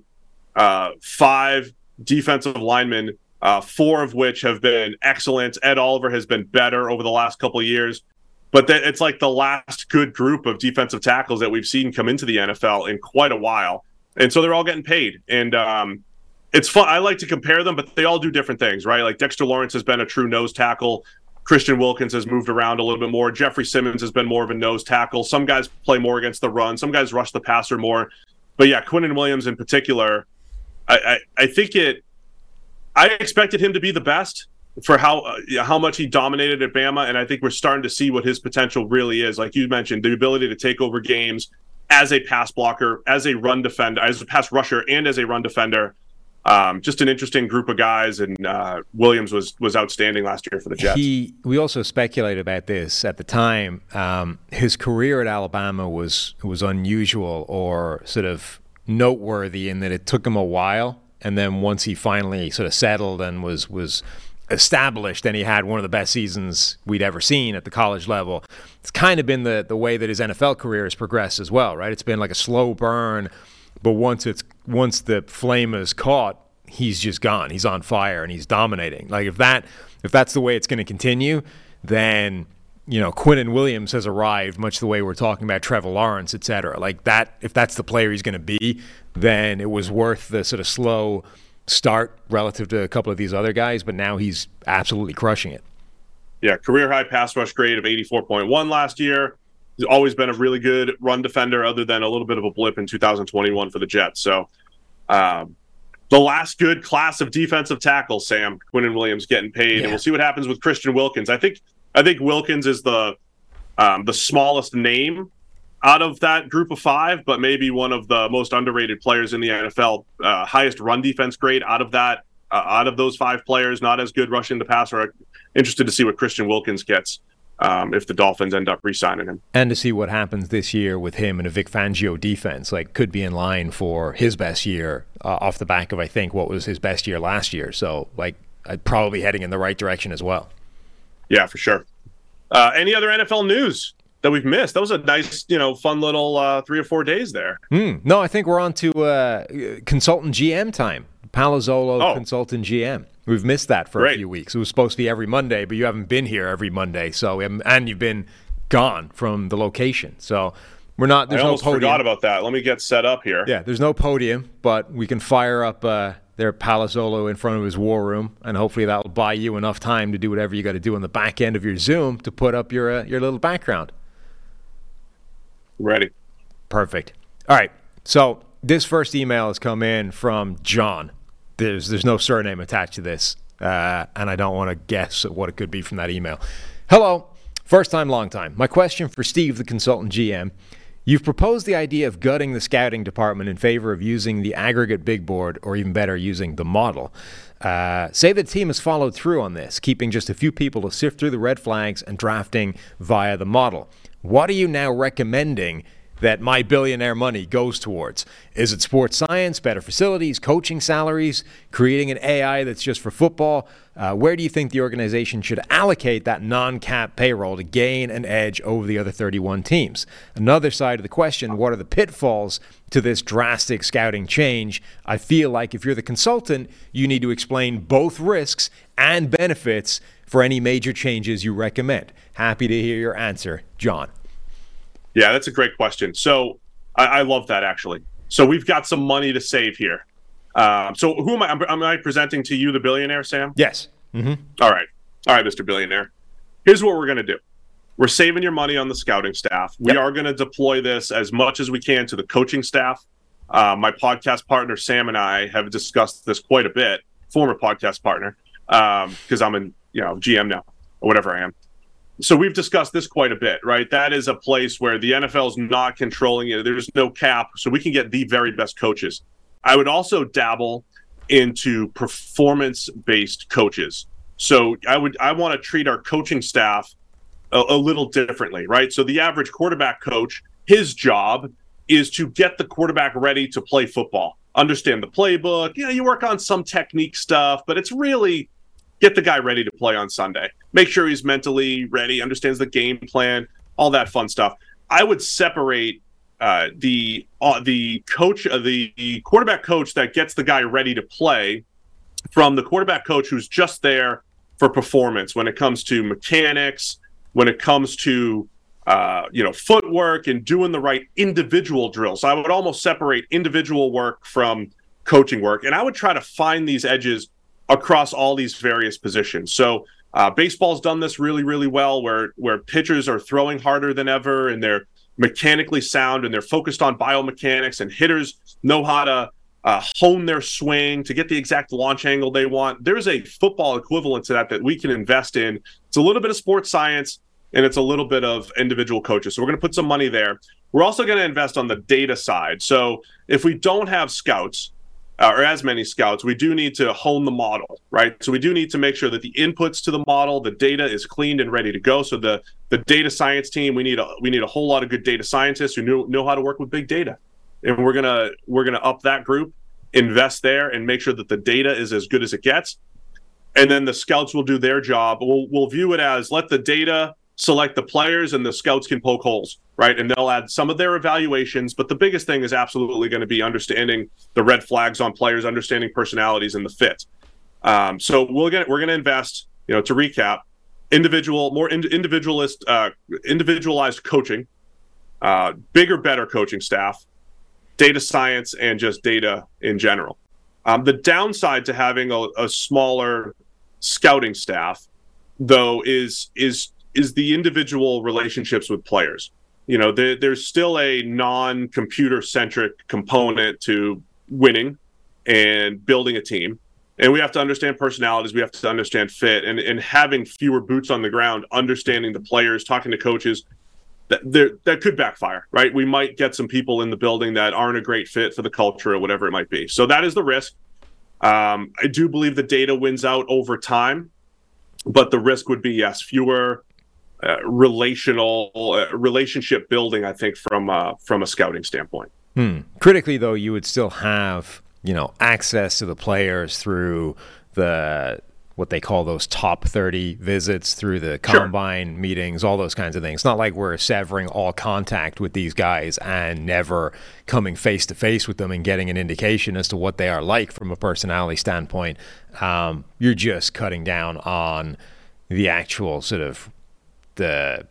5 defensive linemen, 4 of which have been excellent. Ed Oliver has been better over the last couple of years, but it's like the last good group of defensive tackles that we've seen come into the NFL in quite a while. And so they're all getting paid. And it's fun. I like to compare them, but they all do different things, right? Like Dexter Lawrence has been a true nose tackle. Christian Wilkins has moved around a little bit more. Jeffrey Simmons has been more of a nose tackle. Some guys play more against the run. Some guys rush the passer more. But yeah, Quinnen Williams in particular, I think I expected him to be the best for how much he dominated at Bama, and I think we're starting to see what his potential really is. Like you mentioned, the ability to take over games as a pass blocker, as a run defender, as a pass rusher, and as a run defender. Just an interesting group of guys, and Williams was outstanding last year for the Jets.
We also speculated about this at the time. His career at Alabama was unusual or sort of noteworthy in that it took him a while, and then once he finally sort of settled and was established, and he had one of the best seasons we'd ever seen at the college level. It's kind of been the way that his NFL career has progressed as well, right? It's been like a slow burn, but once the flame is caught, he's just gone. He's on fire and he's dominating. Like if that's the way it's going to continue, then Quinnen Williams has arrived, much the way we're talking about Trevor Lawrence, et cetera. Like that, if that's the player he's going to be, then it was worth the sort of slow start relative to a couple of these other guys, but now he's absolutely crushing it.
Yeah, career high pass rush grade of 84.1 last year. He's always been a really good run defender, other than a little bit of a blip in 2021 for the Jets. So the last good class of defensive tackles, Sam, Quinnen Williams getting paid, and we'll see what happens with Christian Wilkins. I think Wilkins is the smallest name out of that group of 5, but maybe one of the most underrated players in the NFL. Highest run defense grade out of that, out of those 5 players. Not as good rushing the passer. Interested to see what Christian Wilkins gets if the Dolphins end up re-signing him.
And to see what happens this year with him and a Vic Fangio defense. Like, could be in line for his best year off the back of, I think, what was his best year last year. So, like, probably heading in the right direction as well. Yeah,
for sure. Any other NFL news that we've missed? That was a nice, fun little 3 or 4 days there.
No, I think we're on to consultant GM time. Palazzolo, consultant GM. We've missed that for a few weeks. It was supposed to be every Monday, but you haven't been here every Monday. So, and you've been gone from the location. So we're not. There's no podium.
Forgot about that. Let me get set up here.
Yeah, there's no podium, but we can fire up their Palazzolo in front of his war room, and hopefully that will buy you enough time to do whatever you got to do on the back end of your Zoom to put up your little background.
Ready.
Perfect. All right. So this first email has come in from John. There's no surname attached to this, and I don't want to guess what it could be from that email. Hello. First time, long time. My question for Steve, the consultant GM. You've proposed the idea of gutting the scouting department in favor of using the aggregate big board, or even better, using the model. Say the team has followed through on this, keeping just a few people to sift through the red flags and drafting via the model. What are you now recommending that my billionaire money goes towards? Is it sports science, better facilities, coaching salaries, creating an AI that's just for football? Where do you think the organization should allocate that non-cap payroll to gain an edge over the other 31 teams? Another side of the question, what are the pitfalls to this drastic scouting change? I feel like if you're the consultant, you need to explain both risks and benefits for any major changes you recommend. Happy to hear your answer, John.
Yeah, that's a great question. So I love that, actually. So we've got some money to save here. So who am I? Am I presenting to you, the billionaire, Sam?
Yes. Mm-hmm.
All right, Mr. Billionaire. Here's what we're going to do. We're saving your money on the scouting staff. We are going to deploy this as much as we can to the coaching staff. My podcast partner, Sam, and I have discussed this quite a bit, former podcast partner, because I'm in, GM now, or whatever I am. So we've discussed this quite a bit, right? That is a place where the NFL is not controlling it. There's no cap, so we can get the very best coaches. I would also dabble into performance-based coaches. So I want to treat our coaching staff a little differently, right? So the average quarterback coach, his job is to get the quarterback ready to play football, understand the playbook. You work on some technique stuff, but it's really get the guy ready to play on Sunday. Make sure he's mentally ready, understands the game plan, all that fun stuff. I would separate the coach, the quarterback coach that gets the guy ready to play, from the quarterback coach who's just there for performance. When it comes to mechanics, when it comes to footwork and doing the right individual drills. So I would almost separate individual work from coaching work, and I would try to find these edges across all these various positions. So baseball's done this really, really well, where pitchers are throwing harder than ever, and they're mechanically sound, and they're focused on biomechanics, and hitters know how to hone their swing to get the exact launch angle they want. There's a football equivalent to that we can invest in. It's a little bit of sports science, and it's a little bit of individual coaches. So we're going to put some money there. We're also going to invest on the data side. So if we don't have scouts, or as many scouts, we do need to hone the model, right? So we do need to make sure that the inputs to the model, the data is cleaned and ready to go. So the data science team, we need a whole lot of good data scientists who know how to work with big data, and we're gonna up that group, invest there, and make sure that the data is as good as it gets. And then the scouts will do their job. We'll view it as let the data select the players, and the scouts can poke holes, right? And they'll add some of their evaluations, but the biggest thing is absolutely going to be understanding the red flags on players, understanding personalities and the fit. So we're going to invest, to recap, individualized coaching, bigger, better coaching staff, data science, and just data in general. The downside to having a smaller scouting staff, though, is the individual relationships with players. There's still a non-computer centric component to winning and building a team. And we have to understand personalities. We have to understand fit, and having fewer boots on the ground, understanding the players, talking to coaches. that could backfire, right? We might get some people in the building that aren't a great fit for the culture or whatever it might be. So that is the risk. I do believe the data wins out over time, but the risk would be, yes, fewer relationship building, I think, from a scouting standpoint.
Critically, though, you would still have, access to the players through what they call those top 30 visits, through the combine meetings, all those kinds of things. It's not like we're severing all contact with these guys and never coming face to face with them and getting an indication as to what they are like from a personality standpoint. You're just cutting down on the actual sort of the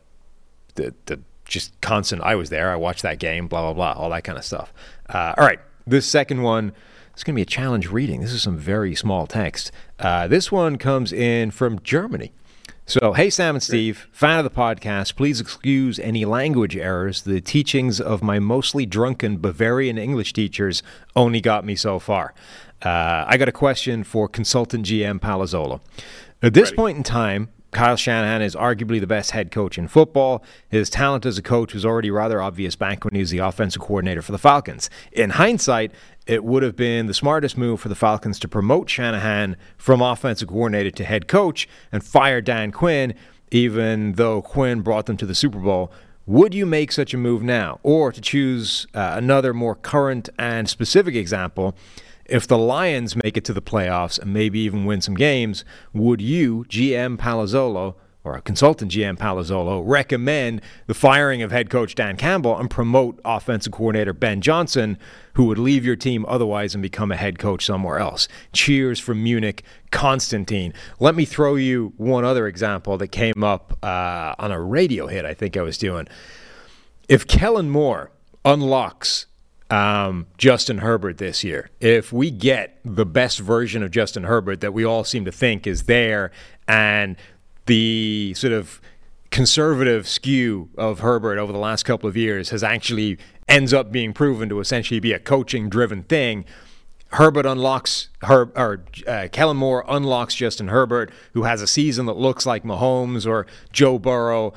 just constant, I was there, I watched that game, blah, blah, blah, all that kind of stuff. All right, this second one, it's going to be a challenge reading. This is some very small text. This one comes in from Germany. So, hey, Sam and Steve, fan of the podcast. Please excuse any language errors. The teachings of my mostly drunken Bavarian English teachers only got me so far. I got a question for consultant GM Palazzolo. At this point in time, Kyle Shanahan is arguably the best head coach in football. His talent as a coach was already rather obvious back when he was the offensive coordinator for the Falcons. In hindsight, it would have been the smartest move for the Falcons to promote Shanahan from offensive coordinator to head coach and fire Dan Quinn, even though Quinn brought them to the Super Bowl. Would you make such a move now? Or to choose another more current and specific example, if the Lions make it to the playoffs and maybe even win some games, would you, GM Palazzolo, or a consultant GM Palazzolo, recommend the firing of head coach Dan Campbell and promote offensive coordinator Ben Johnson, who would leave your team otherwise and become a head coach somewhere else? Cheers from Munich, Constantine. Let me throw you one other example that came up on a radio hit I think I was doing. If Kellen Moore unlocks Justin Herbert this year, if we get the best version of Justin Herbert that we all seem to think is there, and the sort of conservative skew of Herbert over the last couple of years has actually ends up being proven to essentially be a coaching-driven thing, Kellen Moore unlocks Justin Herbert, who has a season that looks like Mahomes or Joe Burrow.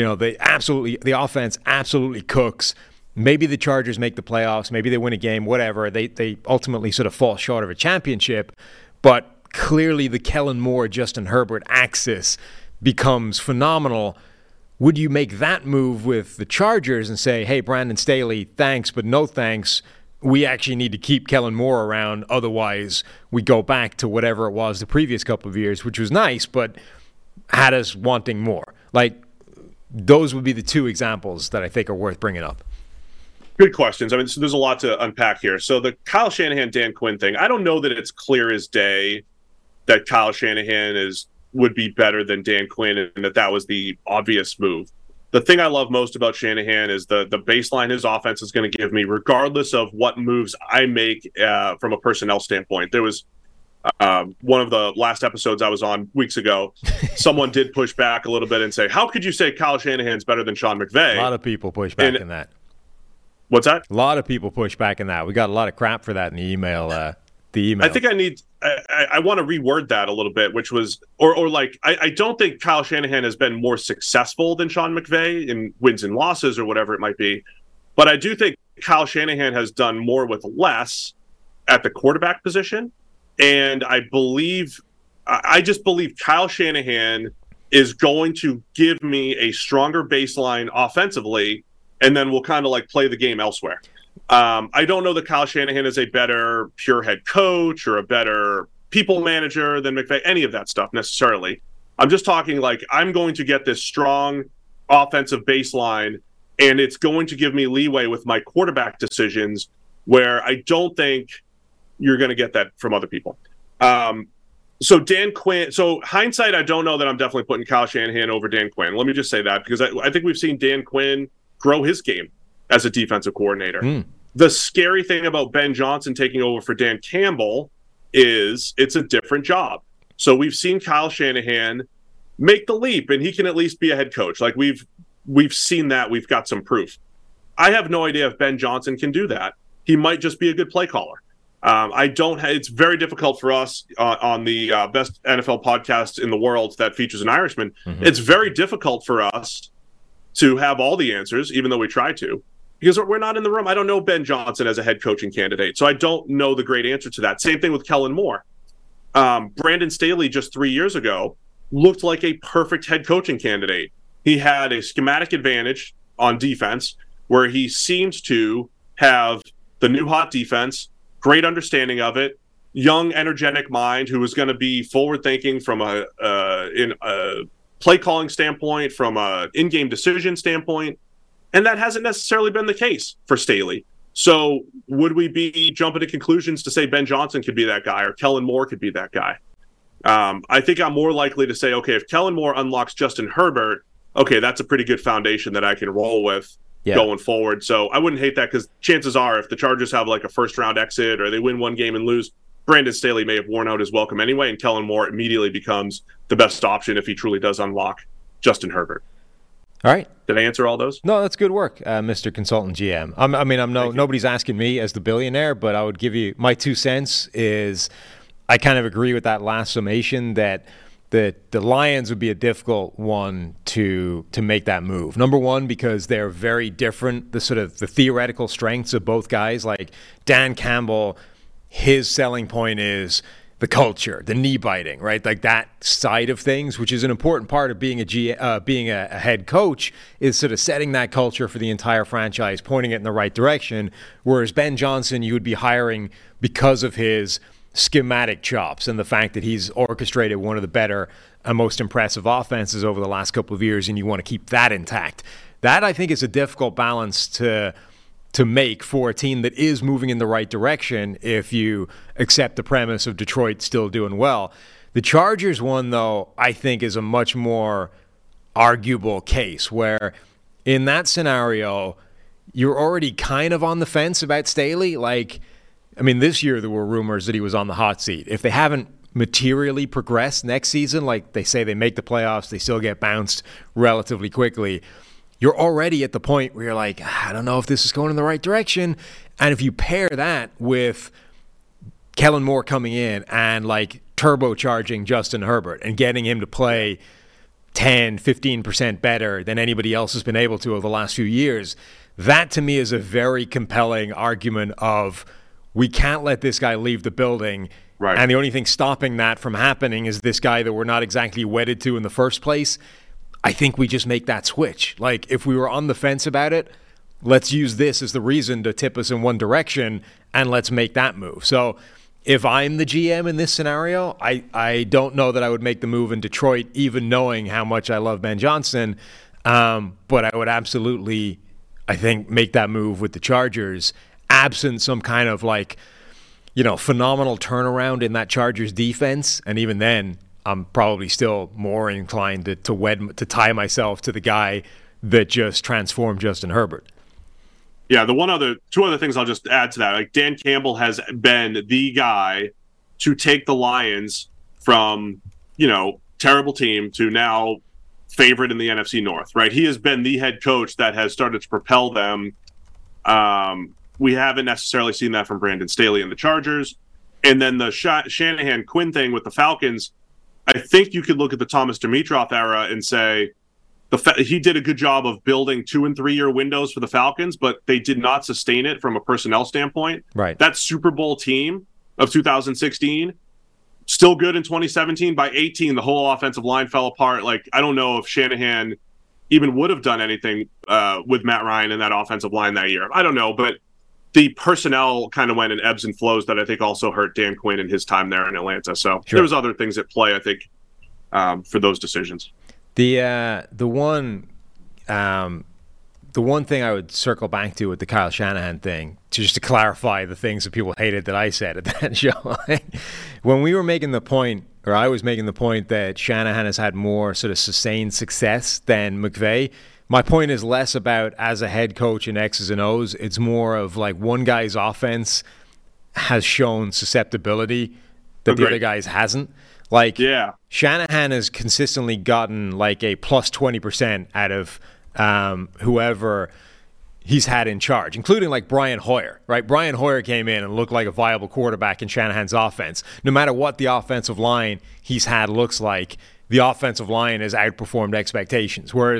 The offense absolutely cooks. Maybe the Chargers make the playoffs. Maybe they win a game, whatever. They ultimately sort of fall short of a championship. But clearly the Kellen Moore, Justin Herbert axis becomes phenomenal. Would you make that move with the Chargers and say, hey, Brandon Staley, thanks, but no thanks. We actually need to keep Kellen Moore around. Otherwise, we go back to whatever it was the previous couple of years, which was nice, but had us wanting more. Like, those would be the two examples that I think are worth bringing up.
Good questions. I mean, so there's a lot to unpack here. So the Kyle Shanahan, Dan Quinn thing, I don't know that it's clear as day that Kyle Shanahan would be better than Dan Quinn and that was the obvious move. The thing I love most about Shanahan is the baseline his offense is going to give me, regardless of what moves I make from a personnel standpoint. There was one of the last episodes I was on weeks ago, someone did push back a little bit and say, how could you say Kyle Shanahan's better than Sean McVay?
A lot of people push back in that.
What's that?
A lot of people push back in that. We got a lot of crap for that in the email. I think
I want to reword that a little bit, which was, I don't think Kyle Shanahan has been more successful than Sean McVay in wins and losses or whatever it might be. But I do think Kyle Shanahan has done more with less at the quarterback position. And I just believe Kyle Shanahan is going to give me a stronger baseline offensively, and then we'll kind of like play the game elsewhere. I don't know that Kyle Shanahan is a better pure head coach or a better people manager than McVay, any of that stuff necessarily. I'm just talking like I'm going to get this strong offensive baseline, and it's going to give me leeway with my quarterback decisions where I don't think you're going to get that from other people. So Dan Quinn, so hindsight, I don't know that I'm definitely putting Kyle Shanahan over Dan Quinn. Let me just say that because I think we've seen Dan Quinn grow his game as a defensive coordinator. The scary thing about Ben Johnson taking over for Dan Campbell is it's a different job. So we've seen Kyle Shanahan make the leap, and he can at least be a head coach. Like we've seen that. We've got some proof. I have no idea if Ben Johnson can do that. He might just be a good play caller. It's very difficult for us on the best NFL podcast in the world that features an Irishman. It's very difficult for us to have all the answers, even though we try to, because we're not in the room. I don't know Ben Johnson as a head coaching candidate, so I don't know the great answer to that. Same thing with Kellen Moore. Brandon Staley just 3 years ago looked like a perfect head coaching candidate. He had a schematic advantage on defense where he seemed to have the new hot defense, great understanding of it, young, energetic mind who was going to be forward-thinking from a play calling standpoint, from a in-game decision standpoint, and that hasn't necessarily been the case for Staley. So would we be jumping to conclusions to say Ben Johnson could be that guy or Kellen Moore could be that guy? I think I'm more likely to say, okay, if Kellen Moore unlocks Justin Herbert, okay, that's a pretty good foundation that I can roll with going forward. So I wouldn't hate that, because chances are if the Chargers have like a first-round exit or they win one game and lose, Brandon Staley may have worn out his welcome anyway, and Kellen Moore immediately becomes the best option if he truly does unlock Justin Herbert.
All right.
Did I answer all those?
No, that's good work, Mr. Consultant GM. Nobody's asking me as the billionaire, but I would give you my 2 cents is I kind of agree with that last summation that the Lions would be a difficult one to make that move. Number one, because they're very different, the theoretical strengths of both guys. Like Dan Campbell, his selling point is the culture, the knee biting, right? Like that side of things, which is an important part of being a head coach, is sort of setting that culture for the entire franchise, pointing it in the right direction. Whereas Ben Johnson, you would be hiring because of his schematic chops and the fact that he's orchestrated one of the better and most impressive offenses over the last couple of years, and you want to keep that intact. That, I think, is a difficult balance to make for a team that is moving in the right direction if you accept the premise of Detroit still doing well. The Chargers one, though, I think is a much more arguable case where in that scenario, you're already kind of on the fence about Staley. This year there were rumors that he was on the hot seat. If they haven't materially progressed next season, like they say they make the playoffs, they still get bounced relatively quickly, you're already at the point where you're like, I don't know if this is going in the right direction. And if you pair that with Kellen Moore coming in and like turbocharging Justin Herbert and getting him to play 10, 15% better than anybody else has been able to over the last few years, that to me is a very compelling argument of we can't let this guy leave the building. Right. And the only thing stopping that from happening is this guy that we're not exactly wedded to in the first place. I think we just make that switch. Like, if we were on the fence about it, let's use this as the reason to tip us in one direction, and let's make that move. So if I'm the GM in this scenario, I don't know that I would make the move in Detroit, even knowing how much I love Ben Johnson. But I would absolutely, I think, make that move with the Chargers, absent some kind of phenomenal turnaround in that Chargers defense. And even then, I'm probably still more inclined to tie myself to the guy that just transformed Justin Herbert.
Yeah, two other things I'll just add to that. Like, Dan Campbell has been the guy to take the Lions from, terrible team to now favorite in the NFC North, right? He has been the head coach that has started to propel them. We haven't necessarily seen that from Brandon Staley and the Chargers. And then the Shanahan-Quinn thing with the Falcons, I think you could look at the Thomas Dimitroff era and say he did a good job of building 2 and 3 year windows for the Falcons, but they did not sustain it from a personnel standpoint.
Right.
That Super Bowl team of 2016, still good in 2017. By 18, the whole offensive line fell apart. Like, I don't know if Shanahan even would have done anything with Matt Ryan in that offensive line that year. I don't know, but the personnel kind of went in ebbs and flows that I think also hurt Dan Quinn in his time there in Atlanta. So There was other things at play, I think, for those decisions.
The one thing I would circle back to with the Kyle Shanahan thing, just to clarify the things that people hated that I said at that show, when we were making the point, or I was making the point that Shanahan has had more sort of sustained success than McVay, my point is less about as a head coach in X's and O's. It's more of like one guy's offense has shown susceptibility that the other guy's hasn't. Shanahan has consistently gotten like a plus 20% out of whoever he's had in charge, including like Brian Hoyer, right? Brian Hoyer came in and looked like a viable quarterback in Shanahan's offense. No matter what the offensive line he's had looks like, the offensive line has outperformed expectations. Whereas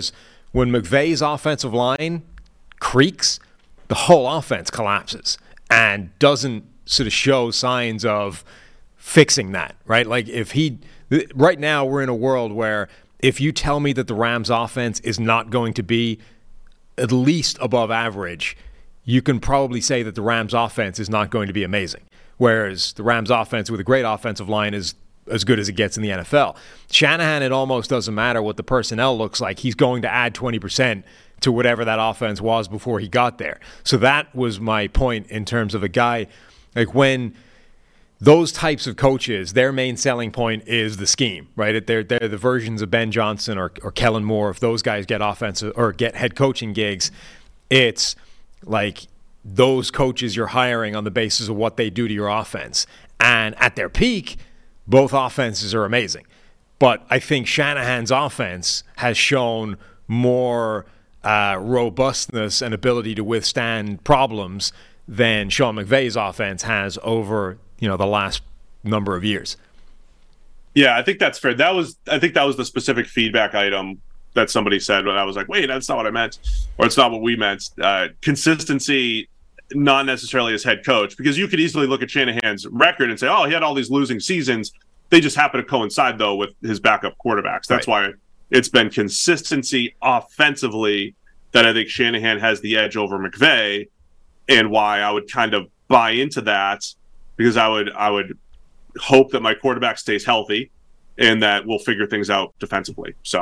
when McVay's offensive line creaks, the whole offense collapses and doesn't sort of show signs of fixing that, right? Like right now we're in a world where if you tell me that the Rams offense is not going to be at least above average, you can probably say that the Rams offense is not going to be amazing. Whereas the Rams offense with a great offensive line is as good as it gets in the NFL. Shanahan, it almost doesn't matter what the personnel looks like. He's going to add 20% to whatever that offense was before he got there. So that was my point in terms of a guy, like when those types of coaches, their main selling point is the scheme, right? They're the versions of Ben Johnson or Kellen Moore. If those guys get offensive or get head coaching gigs, it's like those coaches you're hiring on the basis of what they do to your offense. And at their peak, both offenses are amazing. But I think Shanahan's offense has shown more robustness and ability to withstand problems than Sean McVay's offense has over the last number of years.
Yeah, I think that's fair. I think that was the specific feedback item that somebody said when I was like, wait, that's not what I meant, or it's not what we meant. Consistency, not necessarily as head coach, because you could easily look at Shanahan's record and say, oh, he had all these losing seasons. They just happen to coincide, though, with his backup quarterbacks. That's why it's been consistency offensively that I think Shanahan has the edge over McVay, and why I would kind of buy into that, because I would hope that my quarterback stays healthy and that we'll figure things out defensively. So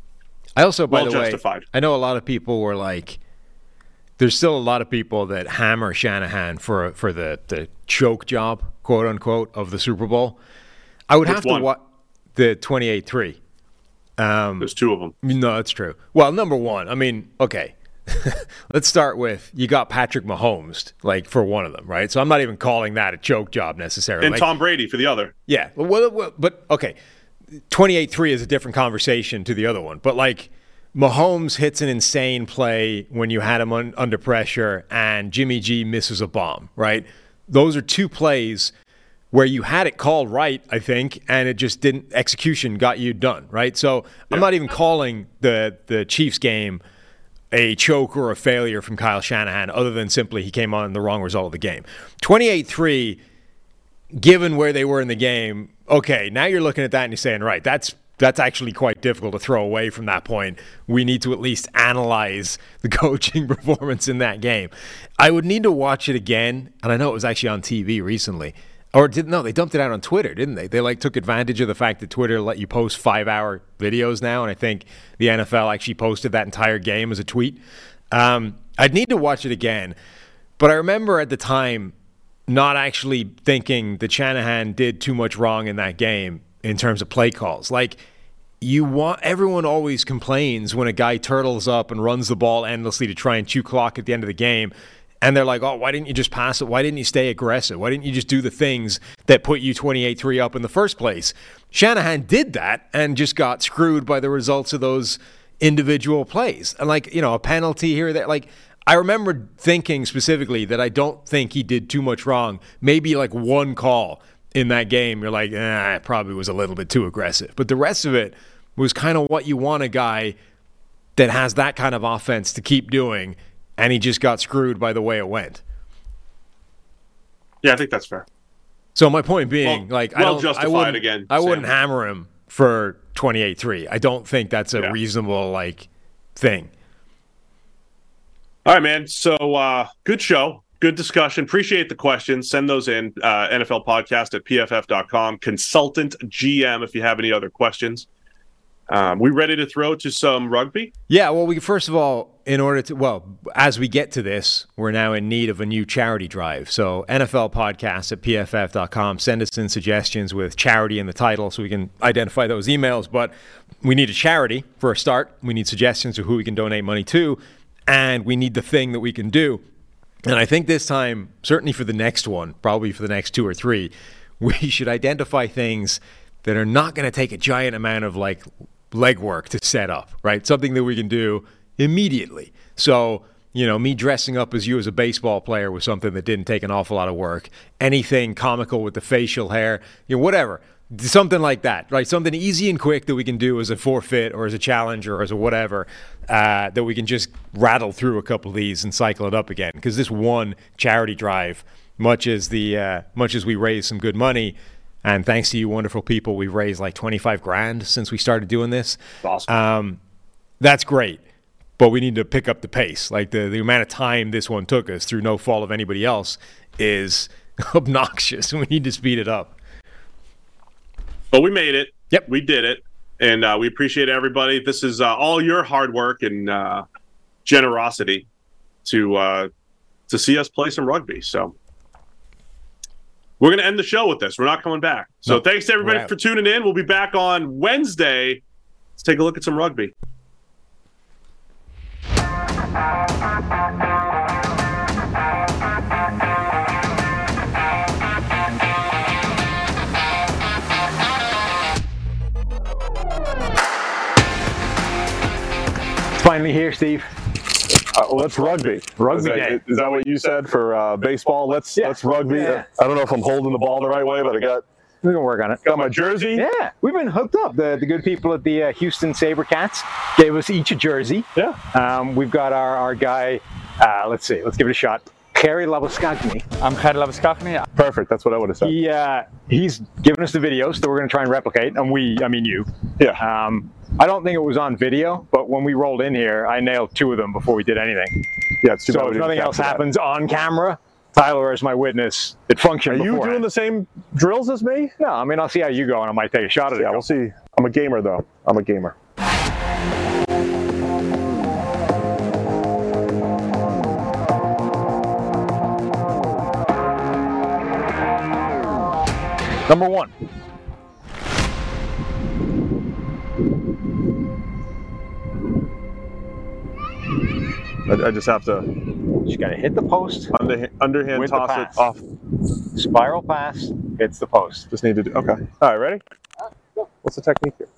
I also, by the way,
justified.
I know a lot of people were like, there's still a lot of people that hammer Shanahan for the choke job, quote unquote, of the Super Bowl. I would have to watch the 28-3.
There's two of them.
No, that's true. Well, number one, I mean, okay. Let's start with, you got Patrick Mahomes, like, for one of them, right? So I'm not even calling that a choke job necessarily.
And Tom Brady for the other.
Yeah. Well, but, okay, 28-3 is a different conversation to the other one. But, like, Mahomes hits an insane play when you had him under pressure, and Jimmy G misses a bomb, right? Those are two plays where you had it called right, I think, and it just didn't, execution got you done, right? So I'm not even calling the Chiefs game a choke or a failure from Kyle Shanahan, other than simply he came on the wrong result of the game. 28-3, given where they were in the game, okay, now you're looking at that and you're saying, right, that's actually quite difficult to throw away from that point. We need to at least analyze the coaching performance in that game. I would need to watch it again, and I know it was actually on TV recently. They dumped it out on Twitter, didn't they? They took advantage of the fact that Twitter let you post 5-hour videos now, and I think the NFL actually posted that entire game as a tweet. I'd need to watch it again, but I remember at the time not actually thinking that Shanahan did too much wrong in that game in terms of play calls. Like, everyone always complains when a guy turtles up and runs the ball endlessly to try and chew clock at the end of the game. And they're like, oh, why didn't you just pass it? Why didn't you stay aggressive? Why didn't you just do the things that put you 28-3 up in the first place? Shanahan did that and just got screwed by the results of those individual plays. And a penalty here or there. Like, I remember thinking specifically that I don't think he did too much wrong. Maybe like one call in that game, you're like, it probably was a little bit too aggressive. But the rest of it was kind of what you want a guy that has that kind of offense to keep doing. And he just got screwed by the way it went.
Yeah, I think that's fair.
So my point being, I wouldn't
Sam.
hammer him for 28-3. I don't think that's a reasonable thing.
All right, man. So good show, good discussion. Appreciate the questions. Send those in. NFL podcast at pff.com. Consultant GM if you have any other questions. We ready to throw to some rugby?
Yeah, well, first of all, as we get to this, we're now in need of a new charity drive. So NFL podcast at pff.com. Send us in suggestions with charity in the title so we can identify those emails. But we need a charity for a start. We need suggestions of who we can donate money to. And we need the thing that we can do. And I think this time, certainly for the next one, probably for the next 2 or 3, we should identify things that are not going to take a giant amount of legwork to set up, right? Something that we can do immediately. So, me dressing up as you as a baseball player was something that didn't take an awful lot of work. Anything comical with the facial hair, whatever. Something like that, right? Something easy and quick that we can do as a forfeit or as a challenge or as a whatever, that we can just rattle through a couple of these and cycle it up again. Because this one charity drive, much as we raise some good money, and thanks to you wonderful people, we've raised like 25 grand since we started doing this.
Awesome.
That's great. But we need to pick up the pace. Like the amount of time this one took us through no fault of anybody else is obnoxious. We need to speed it up.
But we made it.
Yep.
We did it. And we appreciate everybody. This is all your hard work and generosity to see us play some rugby. So we're going to end the show with this. We're not coming back. So thanks to everybody for tuning in. We'll be back on Wednesday. Let's take a look at some rugby.
Finally here, Steve.
Let's rugby. Rugby day. Is that what you said for baseball? Let's rugby.
Yeah.
I don't know if I'm holding the ball the right way, but
We can work on it.
got my jersey.
Yeah, we've been hooked up. The good people at the Houston SaberCats gave us each a jersey.
Yeah.
We've got our guy. Let's see. Let's give it a shot. Kerry Labuskagny.
I'm Kerry Labuskagny.
Perfect. That's what I would have said.
He's given us the videos that we're going to try and replicate, and I mean you.
Yeah.
I don't think it was on video, but when we rolled in here, I nailed 2 of them before we did anything.
Yeah. It's too bad
So
we
if
didn't
nothing else
capture that.
happens on camera, Tyler is my witness. It functioned
Are you
beforehand.
doing the same drills as me?
No, I mean, I'll see how you go, and I might take a shot at it.
Yeah, we'll see. I'm a gamer, though. I'm a gamer.
Number 1.
I just have to
Just got to hit the post.
underhand
With the
toss
pass.
it off.
Spiral pass, hits the post.
Just need to do. Okay. All right. Ready? What's the technique here?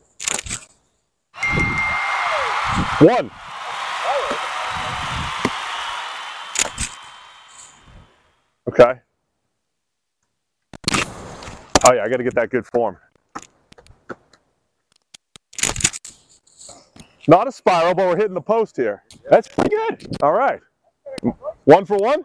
1. Okay. Oh yeah, I got to get that good form. Not a spiral, but we're hitting the post here.
That's pretty good.
All right. 1 for 1.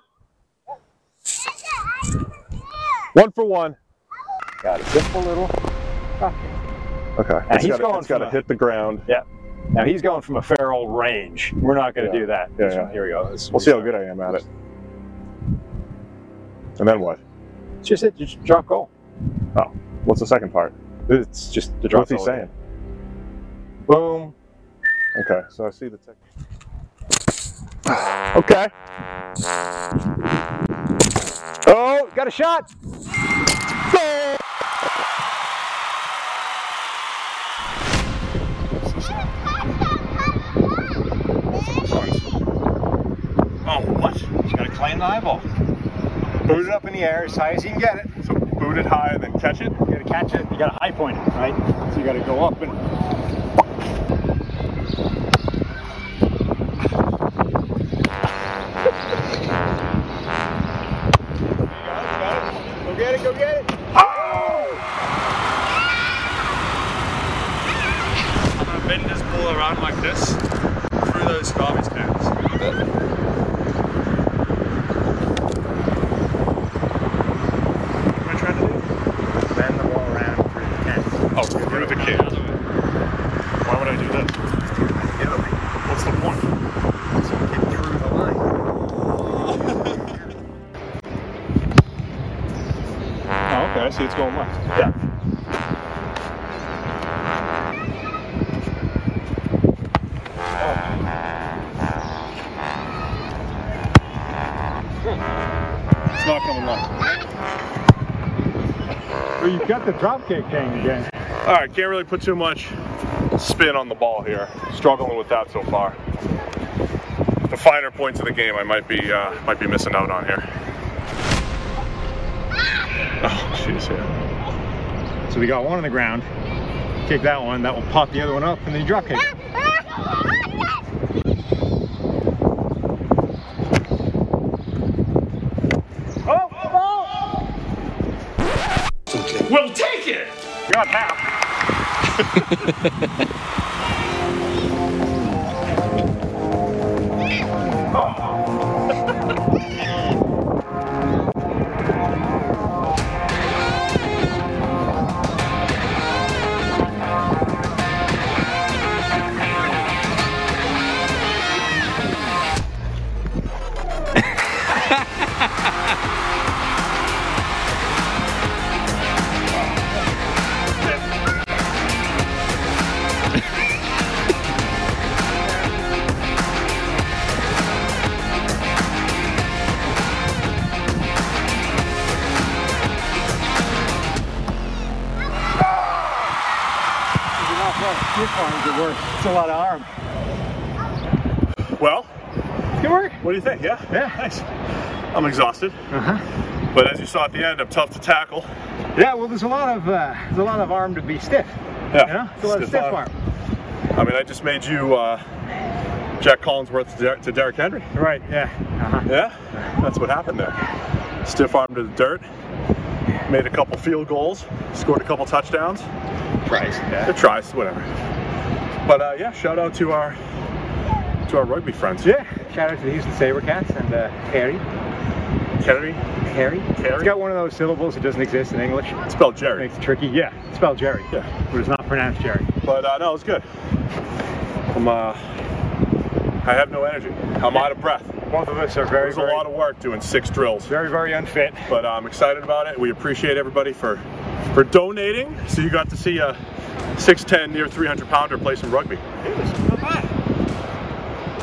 1 for 1.
Got a simple little.
Okay.
And he's
got to hit the ground.
Yeah. Now he's going from a fair old range. We're not going to do that.
Yeah,
So
yeah.
here we go.
We'll see how good I am at it. And then what?
It's just it. Just drop goal.
Oh, what's the second part?
It's just the drop
What's he
goal.
saying?
Boom.
Okay, so I see the technique. Okay.
Oh, got a shot. Goal.
Oh, what? Just gotta claim the high ball. Boot it up in the air as high as you can get it.
So boot it high and then catch it?
You gotta catch it, you gotta high point it, right? So you gotta go up and... Go get it, go get it! I'm gonna bend this ball around like this, through those garbage cans. What am I trying to do? Bend the ball around through the cans.
Oh, through the can. Why would I do this?
Italy.
What's the point?
So get through the line.
Oh, okay, I see it's going left.
Yeah.
It's not coming left.
Well, you've got the drop kick thing again.
All right, can't really put too much spin on the ball here. Struggling with that so far. The finer points of the game I might be missing out on here. Oh, jeez, yeah.
So we got one on the ground. Kick that one, that will pop the other one up, and then you drop kick.
We'll take it! got half.
It's a lot of arm.
Well,
good work.
What do you think? Yeah?
Yeah.
Nice. I'm exhausted. But as you saw at the end, I'm tough to tackle.
Yeah, well, there's a lot of arm to be stiff.
Yeah.
You know? It's a lot of stiff arm.
I mean, I just made you Jack Collinsworth to Derrick Henry.
Right, yeah.
Yeah? That's what happened there. Stiff arm to the dirt. Made a couple field goals. Scored a couple touchdowns.
Tries. Yeah.
Tries, whatever. But yeah, shout out to our rugby friends.
Yeah. Shout out to the Houston Sabercats and Harry.
Kerry.
It's got one of those syllables that doesn't exist in English.
It's spelled Jerry.
Makes it tricky. Yeah, it's spelled Jerry.
Yeah.
But it's not pronounced Jerry.
But no, it's good. I have no energy. I'm out of breath.
Both of us are very,
There's a lot of work doing 6 drills.
Very, very unfit.
But I'm excited about it. We appreciate everybody for donating. So you got to see a 6'10", near 300 pounder play some rugby. It was not bad.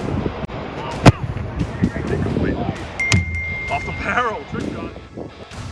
Off the barrel, trick shot.